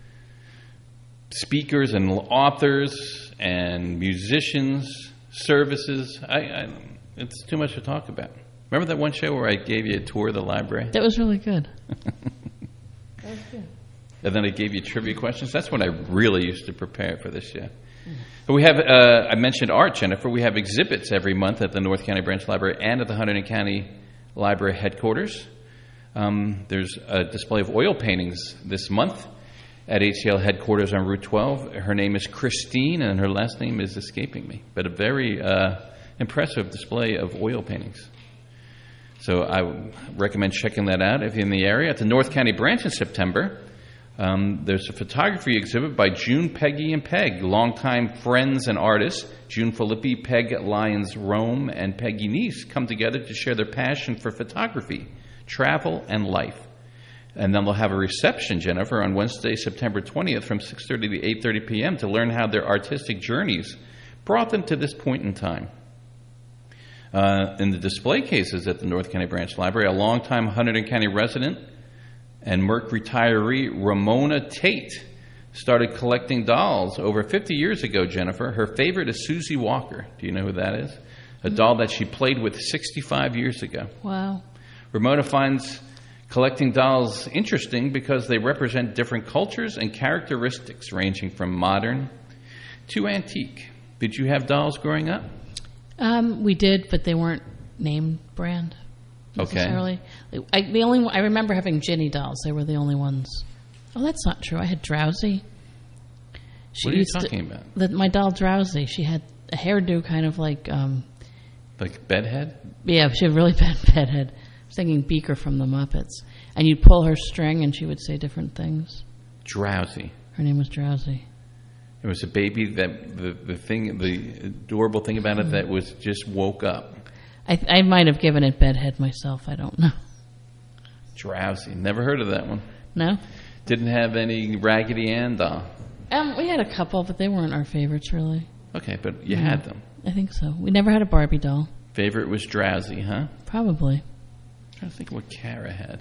speakers and authors and musicians, services. I, I, it's too much to talk about. Remember that one show where I gave you a tour of the library? That was really good. That was good. And then I gave you trivia questions. That's when I really used to prepare for this show. Mm. But we have, uh, I mentioned art, Jennifer. We have exhibits every month at the North County Branch Library and at the Hunterdon County Library headquarters. Um, there's a display of oil paintings this month at H C L headquarters on Route twelve. Her name is Christine, and her last name is escaping me. But a very uh, impressive display of oil paintings. So I would recommend checking that out if you're in the area. At the North County Branch in September, um, there's a photography exhibit by June, Peggy, and Peg, longtime friends and artists. June Filippi, Peg Lyons Rome, and Peggy Neese come together to share their passion for photography, travel, and life. And then they'll have a reception, Jennifer, on Wednesday, September twentieth from six thirty to eight thirty p.m. to learn how their artistic journeys brought them to this point in time. Uh, in the display cases at the North County Branch Library, a longtime Hunterdon County resident and Merck retiree Ramona Tate started collecting dolls over fifty years ago, Jennifer. Her favorite is Susie Walker. Do you know who that is? A doll that she played with sixty-five years ago. Wow. Ramona finds collecting dolls interesting because they represent different cultures and characteristics ranging from modern to antique. Did you have dolls growing up? Um, we did, but they weren't name brand necessarily. Okay. I, the only I remember having Ginny dolls. They were the only ones. Oh, that's not true. I had Drowsy. She what are you used talking to, about? The, my doll Drowsy. She had a hairdo kind of like... Um, like bedhead? Yeah, she had a really bad bedhead. I was thinking Beaker from the Muppets. And you'd pull her string and she would say different things. Drowsy. Her name was Drowsy. It was a baby that the, the thing, the adorable thing about it that was just woke up. I, I might have given it bedhead myself. I don't know. Drowsy. Never heard of that one. No? Didn't have any Raggedy Ann doll. Um, we had a couple, but they weren't our favorites, really. Okay, but you yeah, had them. I think so. We never had a Barbie doll. Favorite was Drowsy, huh? Probably. trying to think of what Kara had.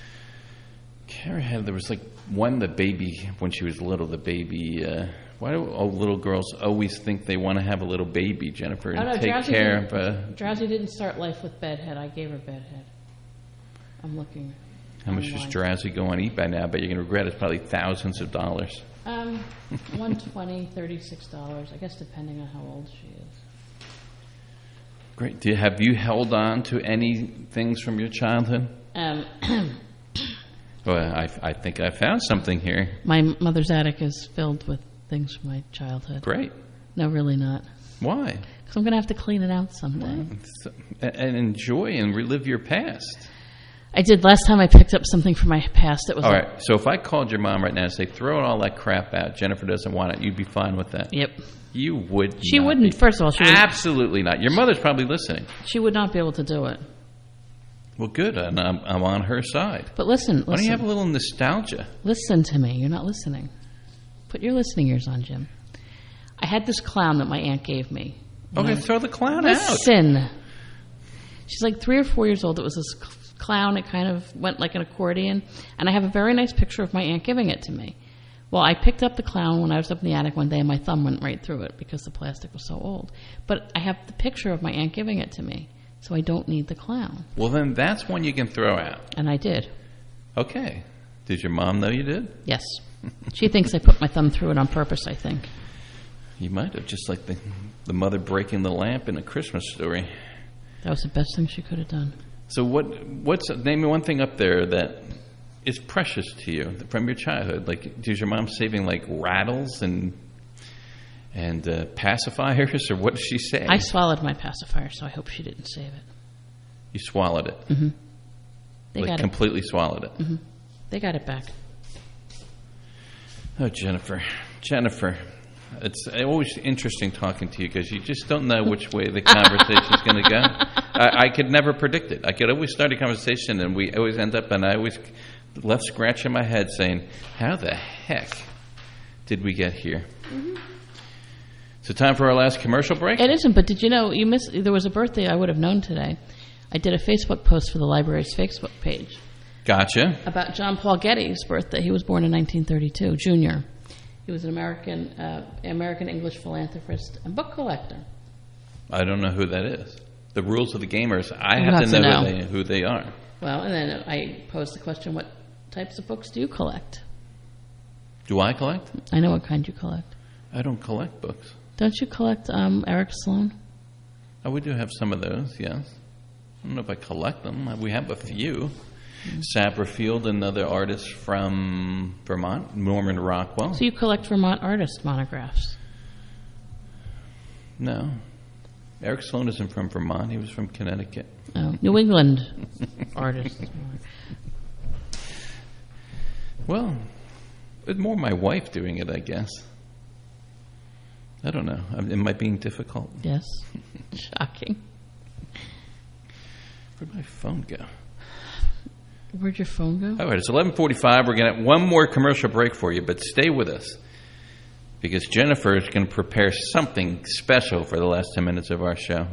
Kara had, there was like one, the baby, when she was little, the baby, uh, why do all little girls always think they want to have a little baby, Jennifer, and oh, no, take Drowsy care of... Uh, Drowsy didn't start life with bedhead. I gave her bedhead. I'm looking. How much does Drowsy go on eBay now? But you're going to regret it. It's probably thousands of dollars. Um, one twenty, thirty-six dollars, I guess, depending on how old she is. Great. Do you, have you held on to any things from your childhood? Um, well, I, I think I found something here. My mother's attic is filled with things from my childhood. Great. No, really not. Why? Because I'm going to have to clean it out someday. Well, and enjoy and relive your past. I did last time I picked up something from my past. It was all like, right. So if I called your mom right now and say, throw all that crap out, Jennifer doesn't want it, you'd be fine with that? Yep. You would She not wouldn't, be. first of all. She wouldn't. Absolutely not. Your mother's probably listening. She would not be able to do it. Well, good. And I'm, I'm on her side. But listen, Why listen. don't you have a little nostalgia? Listen to me. You're not listening. Put your listening ears on, Jim. I had this clown that my aunt gave me. Okay, I, throw the clown listen. out. Listen. She's like three or four years old. It was this clown. It kind of went like an accordion. And I have a very nice picture of my aunt giving it to me. Well, I picked up the clown when I was up in the attic one day, and my thumb went right through it because the plastic was so old. But I have the picture of my aunt giving it to me, so I don't need the clown. Well, then that's one you can throw out. And I did. Okay. Did your mom know you did? Yes. She thinks I put my thumb through it on purpose, I think. You might have, just like the, the mother breaking the lamp in A Christmas Story. That was the best thing she could have done. So what? What's name me one thing up there that is precious to you from your childhood? Like, is your mom saving like rattles and and uh, pacifiers, or what does she say? I swallowed my pacifier, so I hope she didn't save it. You swallowed it. Mm-hmm. They like got completely it. swallowed it. Mm-hmm. They got it back. Oh, Jennifer, Jennifer. It's always interesting talking to you because you just don't know which way the conversation is going to go. I, I could never predict it. I could always start a conversation and we always end up, and I always left scratching my head saying, how the heck did we get here? Mm-hmm. So time for our last commercial break? It isn't, but did you know, you missed, there was a birthday I would have known today. I did a Facebook post for the library's Facebook page. Gotcha. About John Paul Getty's birthday. He was born in nineteen thirty-two, Junior He was an American uh, American English philanthropist and book collector. I don't know who that is. The rules of the gamers, I You have, have to to know, know. Who, they, who they are. Well, and then I posed the question, what types of books do you collect? Do I collect? I know what kind you collect. I don't collect books. Don't you collect um, Eric Sloan? Oh, we do have some of those, yes. I don't know if I collect them. We have a few. Mm-hmm. Saperfield, another artist from Vermont, Norman Rockwell. So you collect Vermont artist monographs? No. Eric Sloan isn't from Vermont. He was from Connecticut. Oh, New England artist. Well, it's more my wife doing it, I guess. I don't know. Am I being difficult? Yes. Shocking. Where'd my phone go? Where'd your phone go? All right, it's eleven forty-five. We're going to have one more commercial break for you, but stay with us because Jennifer is going to prepare something special for the last ten minutes of our show.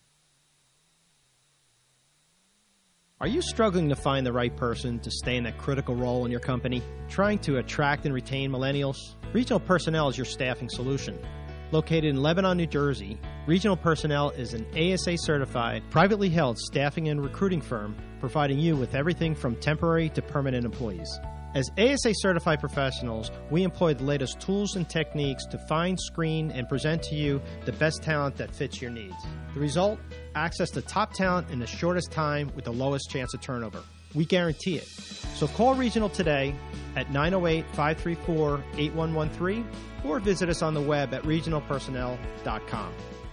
Are you struggling to find the right person to stay in that critical role in your company? Trying to attract and retain millennials? Regional Personnel is your staffing solution. Located in Lebanon, New Jersey, Regional Personnel is an A S A-certified, privately held staffing and recruiting firm providing you with everything from temporary to permanent employees. As A S A-certified professionals, we employ the latest tools and techniques to find, screen, and present to you the best talent that fits your needs. The result? Access to top talent in the shortest time with the lowest chance of turnover. We guarantee it. So call Regional today at nine oh eight, five three four, eight one one three or visit us on the web at regional personnel dot com.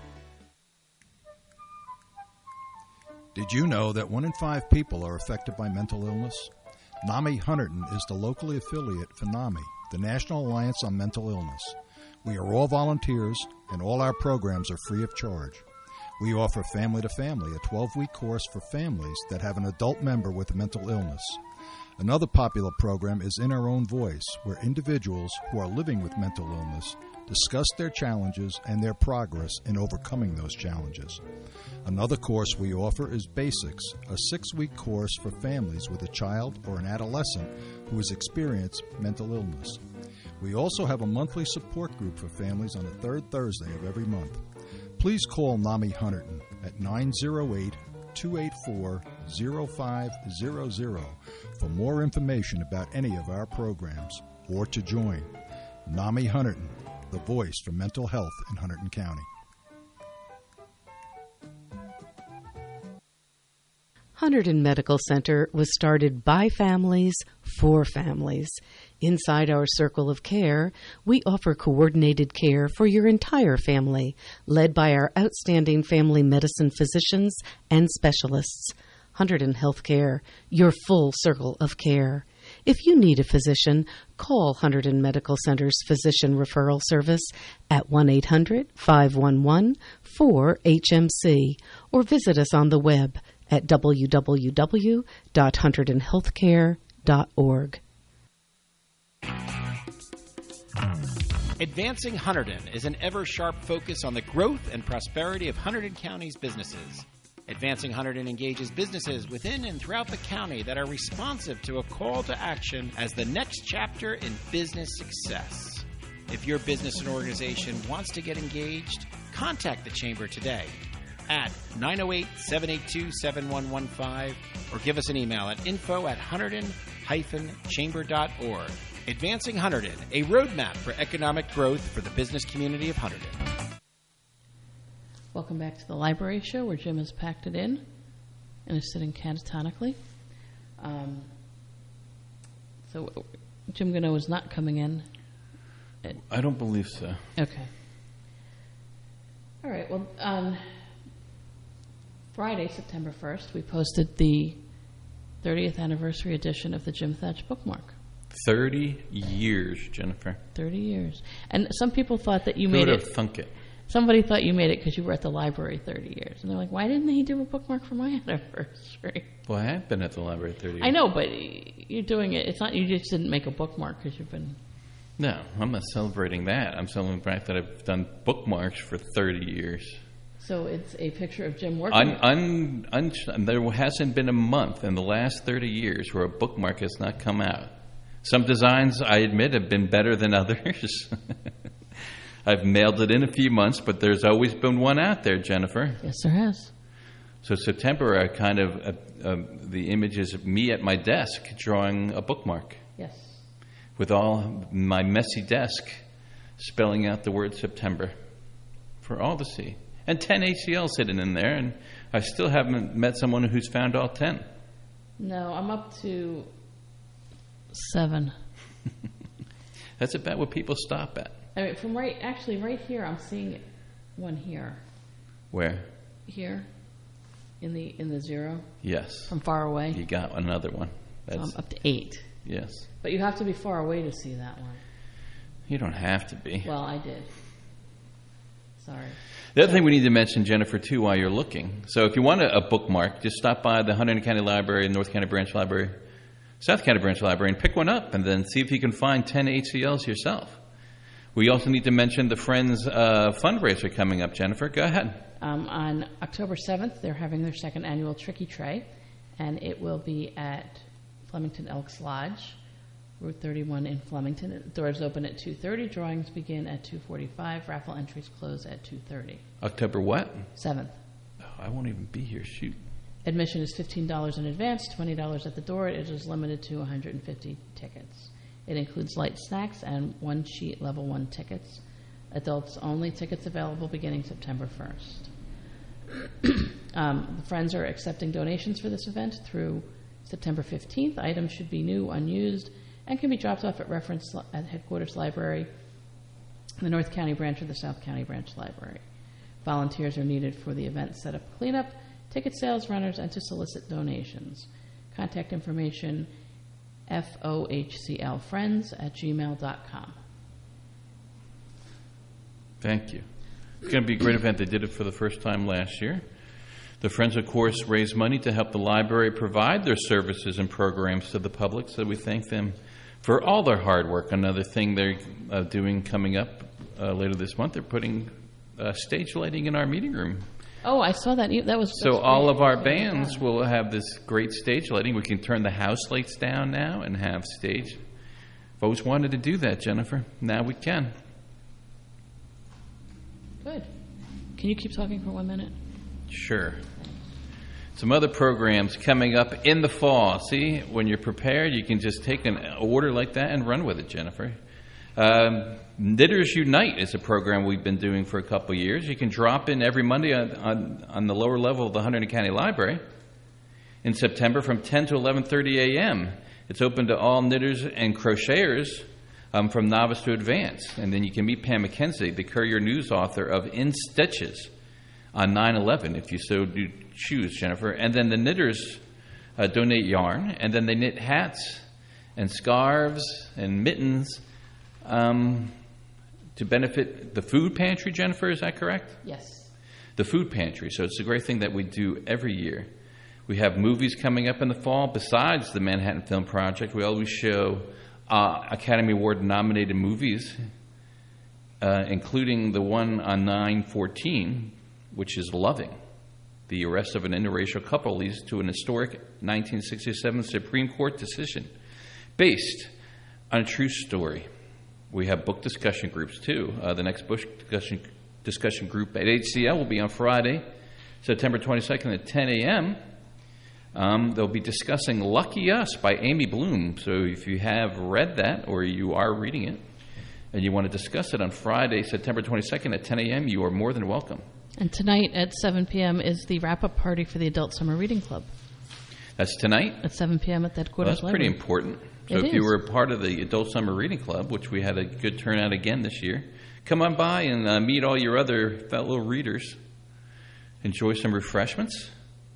Did you know that one in five people are affected by mental illness? NAMI Hunterdon is the locally affiliate for NAMI, the National Alliance on Mental Illness. We are all volunteers, and all our programs are free of charge. We offer Family to Family, a twelve-week course for families that have an adult member with a mental illness. Another popular program is In Our Own Voice, where individuals who are living with mental illness discuss their challenges and their progress in overcoming those challenges. Another course we offer is Basics, a six-week course for families with a child or an adolescent who has experienced mental illness. We also have a monthly support group for families on the third Thursday of every month. Please call NAMI Hunterdon at nine oh eight, two eight four, oh five hundred for more information about any of our programs or to join. NAMI Hunterdon, the voice for mental health in Hunterdon County. Hunterdon Medical Center was started by families for families. Inside our circle of care, we offer coordinated care for your entire family, led by our outstanding family medicine physicians and specialists. Hunterdon Healthcare, your full circle of care. If you need a physician, call Hunterdon Medical Center's Physician Referral Service at one eight hundred, five one one, four H M C or visit us on the web at w w w dot hunterdon healthcare dot org. Advancing Hunterdon is an ever-sharp focus on the growth and prosperity of Hunterdon County's businesses. Advancing Hunterdon engages businesses within and throughout the county that are responsive to a call to action as the next chapter in business success. If your business and organization wants to get engaged, contact the Chamber today at nine oh eight, seven eight two, seven one one five or give us an email at info at hunterdon dash chamber dot org. Advancing Hunterdon, a roadmap for economic growth for the business community of Hunterdon. Welcome back to the library show where Jim has packed it in and is sitting catatonically. Um, so Jim Gano is not coming in. At, I don't believe so. Okay. All right. Well, on Friday, September first, we posted the thirtieth anniversary edition of the Jim Thatch bookmark. Thirty years, Jennifer. Thirty years, and some people thought that you Who made would it. have thunk it? Somebody thought you made it because you were at the library thirty years, and they're like, "Why didn't he do a bookmark for my anniversary?" Well, I have been at the library thirty years. I know, but you're doing it. It's not you just didn't make a bookmark because you've been. No, I'm not celebrating that. I'm celebrating the fact that I've done bookmarks for thirty years. So it's a picture of Jim working. Un, un, un, there hasn't been a month in the last thirty years where a bookmark has not come out. Some designs, I admit, have been better than others. I've mailed it in a few months, but there's always been one out there, Jennifer. Yes, there has. So September, I kind of, uh, uh, the image is of me at my desk drawing a bookmark. Yes. With all my messy desk spelling out the word September for all to see. And ten A C Ls hidden in there, and I still haven't met someone who's found all ten. No, I'm up to seven. That's about what people stop at. I mean, from right, actually, right here, I'm seeing one here. Where? Here, in the in the zero. Yes. From far away. You got another one. That's, so I'm up to eight. Yes. But you have to be far away to see that one. You don't have to be. Well, I did. Sorry. The other thing we need to mention, Jennifer, too, while you're looking. So if you want a, a bookmark, just stop by the Hunterdon County Library, North County Branch Library, South County Branch Library, and pick one up, and then see if you can find ten H C Ls yourself. We also need to mention the Friends uh, fundraiser coming up. Jennifer, go ahead. Um, on October seventh, they're having their second annual Tricky Tray, and it will be at Flemington Elks Lodge, Route thirty-one in Flemington. The doors open at two thirty. Drawings begin at two forty-five. Raffle entries close at two thirty. October what? seventh. Oh, I won't even be here. Shoot. Admission is fifteen dollars in advance, twenty dollars at the door. It is limited to one hundred fifty tickets. It includes light snacks and one sheet level one tickets. Adults only. Tickets available beginning September first. um, the Friends are accepting donations for this event through September fifteenth. Items should be new, unused, and can be dropped off at reference at Headquarters Library, the North County branch or the South County branch library. Volunteers are needed for the event setup, cleanup, ticket sales, runners, and to solicit donations. Contact information, F O H C L friends at gmail dot com. Thank you. It's going to be a great event. They did it for the first time last year. The Friends, of course, raise money to help the library provide their services and programs to the public, so we thank them for all their hard work. Another thing they're uh, doing coming up uh, later this month, they're putting uh, stage lighting in our meeting room. Oh, I saw that. That was So all of our bands will have this great stage lighting. We can turn the house lights down now and have stage. I've always wanted to do that, Jennifer. Now we can. Good. Can you keep talking for one minute? Sure. Some other programs coming up in the fall. See, when you're prepared, you can just take an order like that and run with it, Jennifer. Um, Knitters Unite is a program we've been doing for a couple of years. You can drop in every Monday on, on, on the lower level of the Hunterdon County Library in September from ten to eleven thirty a.m. It's open to all knitters and crocheters um, from novice to advanced. And then you can meet Pam McKenzie, the Courier News author of In Stitches, on nine eleven, if you so do choose, Jennifer. And then the knitters uh, donate yarn, and then they knit hats and scarves and mittens um, to benefit the food pantry, Jennifer, is that correct? Yes. The food pantry. So it's a great thing that we do every year. We have movies coming up in the fall. Besides the Manhattan Film Project, we always show uh, Academy Award-nominated movies, uh, including the one on nine fourteen, which is Loving. The arrest of an interracial couple leads to an historic nineteen sixty-seven Supreme Court decision based on a true story. We have book discussion groups, too. Uh, the next book discussion, discussion group at H C L will be on Friday, September twenty-second at ten a.m. Um, they'll be discussing Lucky Us by Amy Bloom. So if you have read that or you are reading it and you want to discuss it on Friday, September twenty-second at ten a.m., you are more than welcome. And tonight at seven p.m. is the wrap-up party for the Adult Summer Reading Club. That's tonight? At seven p.m. at the headquarters Well, that's library. pretty important. So It if you is. were a part of the Adult Summer Reading Club, which we had a good turnout again this year, come on by and uh, meet all your other fellow readers. Enjoy some refreshments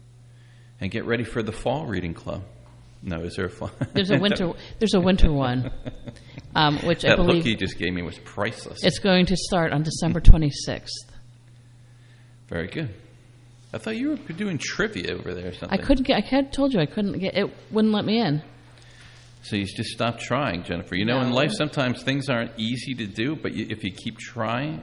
and get ready for the Fall Reading Club. No, is there a fall? There's a winter. There's a winter one, um, which that I believe look you just gave me was priceless. it's going to start on December twenty-sixth. Very good. I thought you were doing trivia over there or I something. couldn't get. I had told you I couldn't get. It wouldn't let me in. So you just stop trying, Jennifer. You know, in No. life sometimes things aren't easy to do, but you, if you keep trying.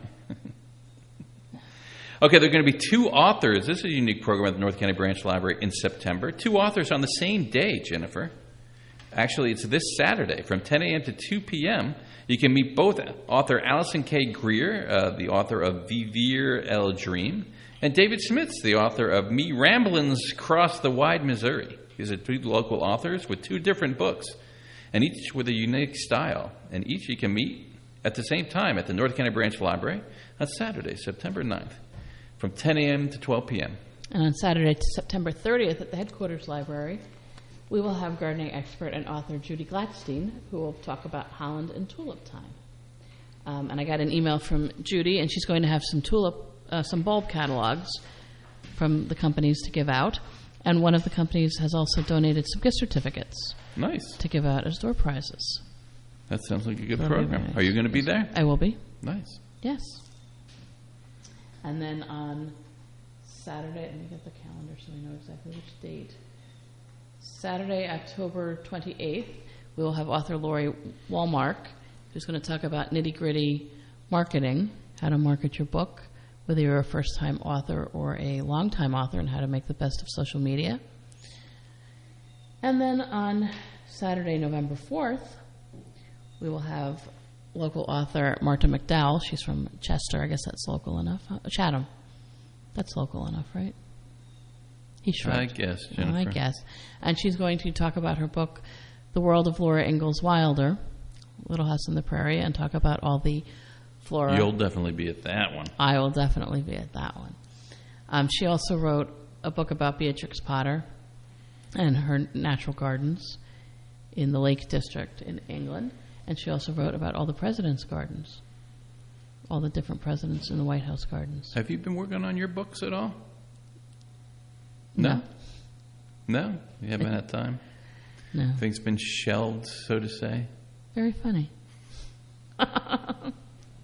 Okay, there are going to be two authors. This is a unique program at the North County Branch Library in September. Two authors on the same day, Jennifer. Actually, it's this Saturday from ten a.m. to two p.m. You can meet both author Allison K. Greer, uh, the author of Vivir El Dream, and David Smits, the author of Me Ramblins Cross the Wide Missouri. These are two local authors with two different books, and each with a unique style. And each you can meet at the same time at the North County Branch Library on Saturday, September ninth, from ten a.m. to twelve p.m. And on Saturday, September thirtieth, at the headquarters library, we will have gardening expert and author Judy Gladstein, who will talk about Holland and tulip time. Um, and I got an email from Judy, and she's going to have some tulip, uh, some bulb catalogs from the companies to give out. And one of the companies has also donated some gift certificates. Nice. To give out as door prizes. That sounds like a good That'll be program. very Are you going to be there? I will be. Nice. Yes. And then on Saturday, let me get the calendar so we know exactly which date. Saturday, October twenty-eighth, we will have author Lori Walmark, who's going to talk about nitty-gritty marketing, how to market your book, whether you're a first-time author or a long-time author, and how to make the best of social media. And then on Saturday, November fourth, we will have local author Marta McDowell. She's from Chester. I guess that's local enough. Uh, Chatham. That's local enough, right? He shrugged. I guess, Oh, I Jennifer. guess. And she's going to talk about her book, The World of Laura Ingalls Wilder, Little House on the Prairie, and talk about all the flora. You'll definitely be at that one. I will definitely be at that one. Um, she also wrote a book about Beatrix Potter and her natural gardens in the Lake District in England. And she also wrote about all the presidents' gardens, all the different presidents in the White House gardens. Have you been working on your books at all? No? No? You haven't had time? No. Things been shelved, so to say? Very funny.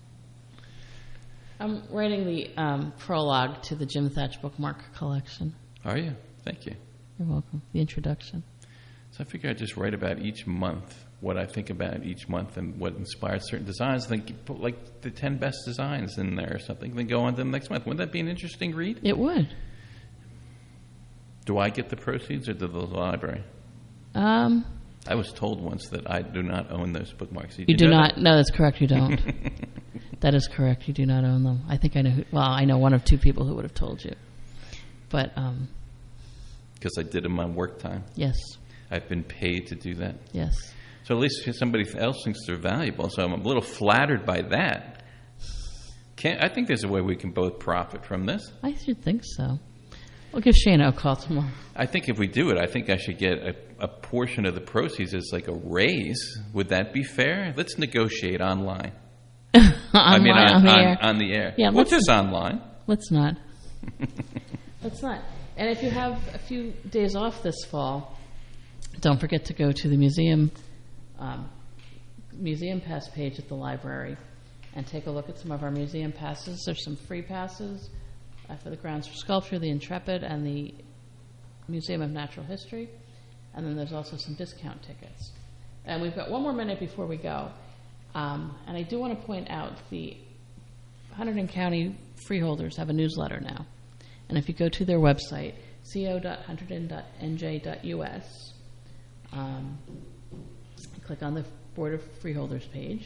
I'm writing the um, prologue to the Jim Thatch bookmark collection. Are you? Thank you. You're welcome. The introduction. So I figure I'd just write about each month, what I think about each month and what inspired certain designs. Then put like the ten best designs in there or something. Then go on to the next month. Wouldn't that be an interesting read? It would. Do I get the proceeds or does the library? Um, I was told once that I do not own those bookmarks. Did you, you do know not. That? No, that's correct. You don't. That is correct. You do not own them. I think I know. Who, well, I know one of two people who would have told you. But um, because I did them on work time. Yes. I've been paid to do that. Yes. So at least somebody else thinks they're valuable. So I'm a little flattered by that. Can't, I think there's a way we can both profit from this. I should think so. We'll give Shana a call tomorrow. I think if we do it, I think I should get a, a portion of the proceeds as like a raise. Would that be fair? Let's negotiate online. online I mean, on, on, the on, air. on the air. Yeah, What's this online? Let's not. Let's not. And if you have a few days off this fall, don't forget to go to the museum um, museum pass page at the library and take a look at some of our museum passes. There's some free passes uh, for the Grounds for Sculpture, the Intrepid, and the Museum of Natural History. And then there's also some discount tickets. And we've got one more minute before we go. Um, and I do want to point out the Hunterdon County freeholders have a newsletter now. And if you go to their website, co dot hunterdon dot n j dot u s, um, click on the Board of Freeholders page.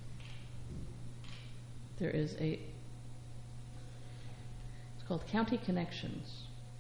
There is a, it's called County Connections.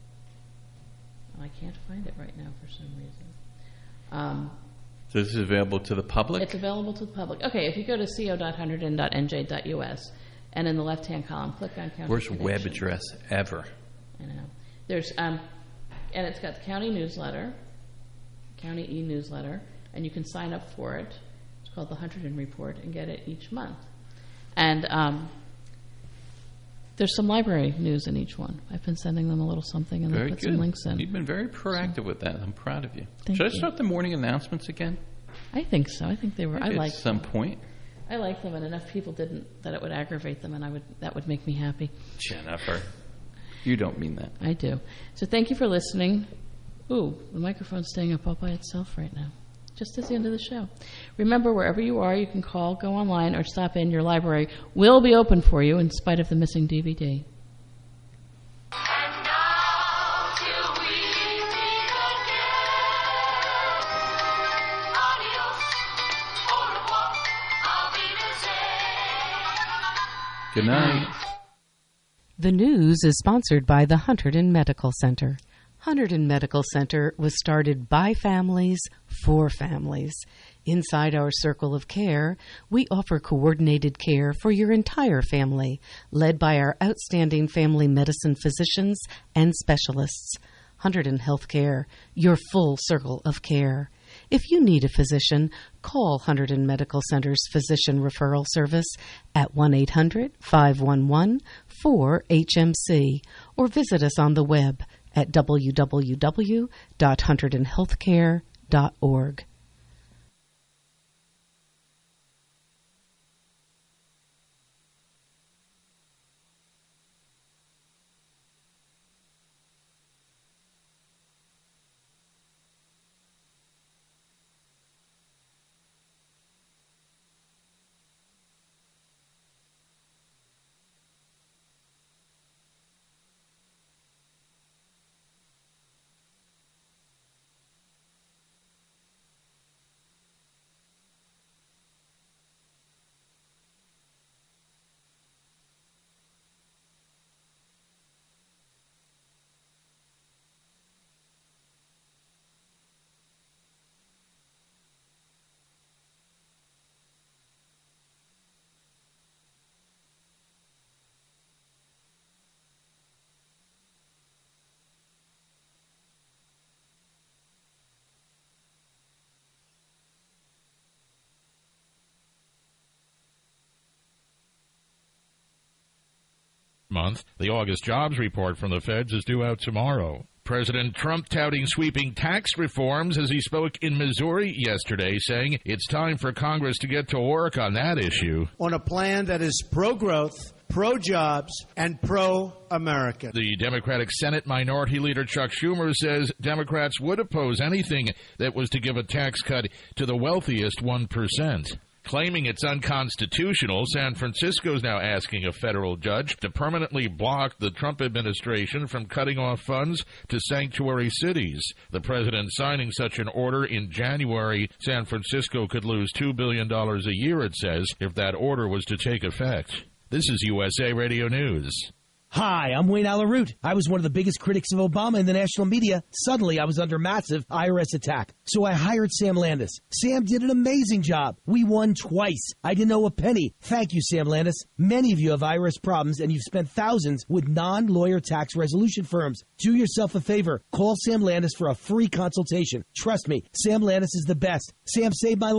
I can't find it right now for some reason. Um, so this is available to the public? It's available to the public. Okay, if you go to co dot hunterdon dot n j dot u s and in the left-hand column, click on County Worst Connections. web address ever. I know. There's, um, and it's got the county newsletter, county e-newsletter, and you can sign up for it. It's called the Hunterdon Report and get it each month. And um, there's some library news in each one. I've been sending them a little something and Very they put good. some links in. You've been very proactive so, with that. I'm proud of you. Thank Should you. I start the morning announcements again? I think so. I think they were. Maybe I like at some them. point. I like them, and enough people didn't that it would aggravate them, and I would that would make me happy. Jennifer, you don't mean that. I do. So thank you for listening. Ooh, the microphone's staying up all by itself right now. Just at the end of the show. Remember, wherever you are, you can call, go online, or stop in. Your library will be open for you in spite of the missing D V D. Good night. The news is sponsored by the Hunterdon Medical Center. Hunterdon Medical Center was started by families for families. Inside our circle of care, we offer coordinated care for your entire family, led by our outstanding family medicine physicians and specialists. Hunterdon Healthcare, your full circle of care. If you need a physician, call Hunterdon Medical Center's Physician Referral Service at one eight hundred, five one one, four H M C or visit us on the web at w w w dot hunterdon healthcare dot org. Month. The August jobs report from the feds is due out tomorrow. President Trump touting sweeping tax reforms as he spoke in Missouri yesterday, saying it's time for Congress to get to work on that issue. On a plan that is pro-growth, pro-jobs, and pro-America. The Democratic Senate Minority Leader Chuck Schumer says Democrats would oppose anything that was to give a tax cut to the wealthiest one percent. Claiming it's unconstitutional, San Francisco is now asking a federal judge to permanently block the Trump administration from cutting off funds to sanctuary cities. The president signing such an order in January, San Francisco could lose two billion dollars a year, it says, if that order was to take effect. This is U S A Radio News. Hi, I'm Wayne Alaroot. I was one of the biggest critics of Obama in the national media. Suddenly, I was under massive I R S attack. So I hired Sam Landis. Sam did an amazing job. We won twice. I didn't owe a penny. Thank you, Sam Landis. Many of you have I R S problems, and you've spent thousands with non-lawyer tax resolution firms. Do yourself a favor. Call Sam Landis for a free consultation. Trust me, Sam Landis is the best. Sam saved my life.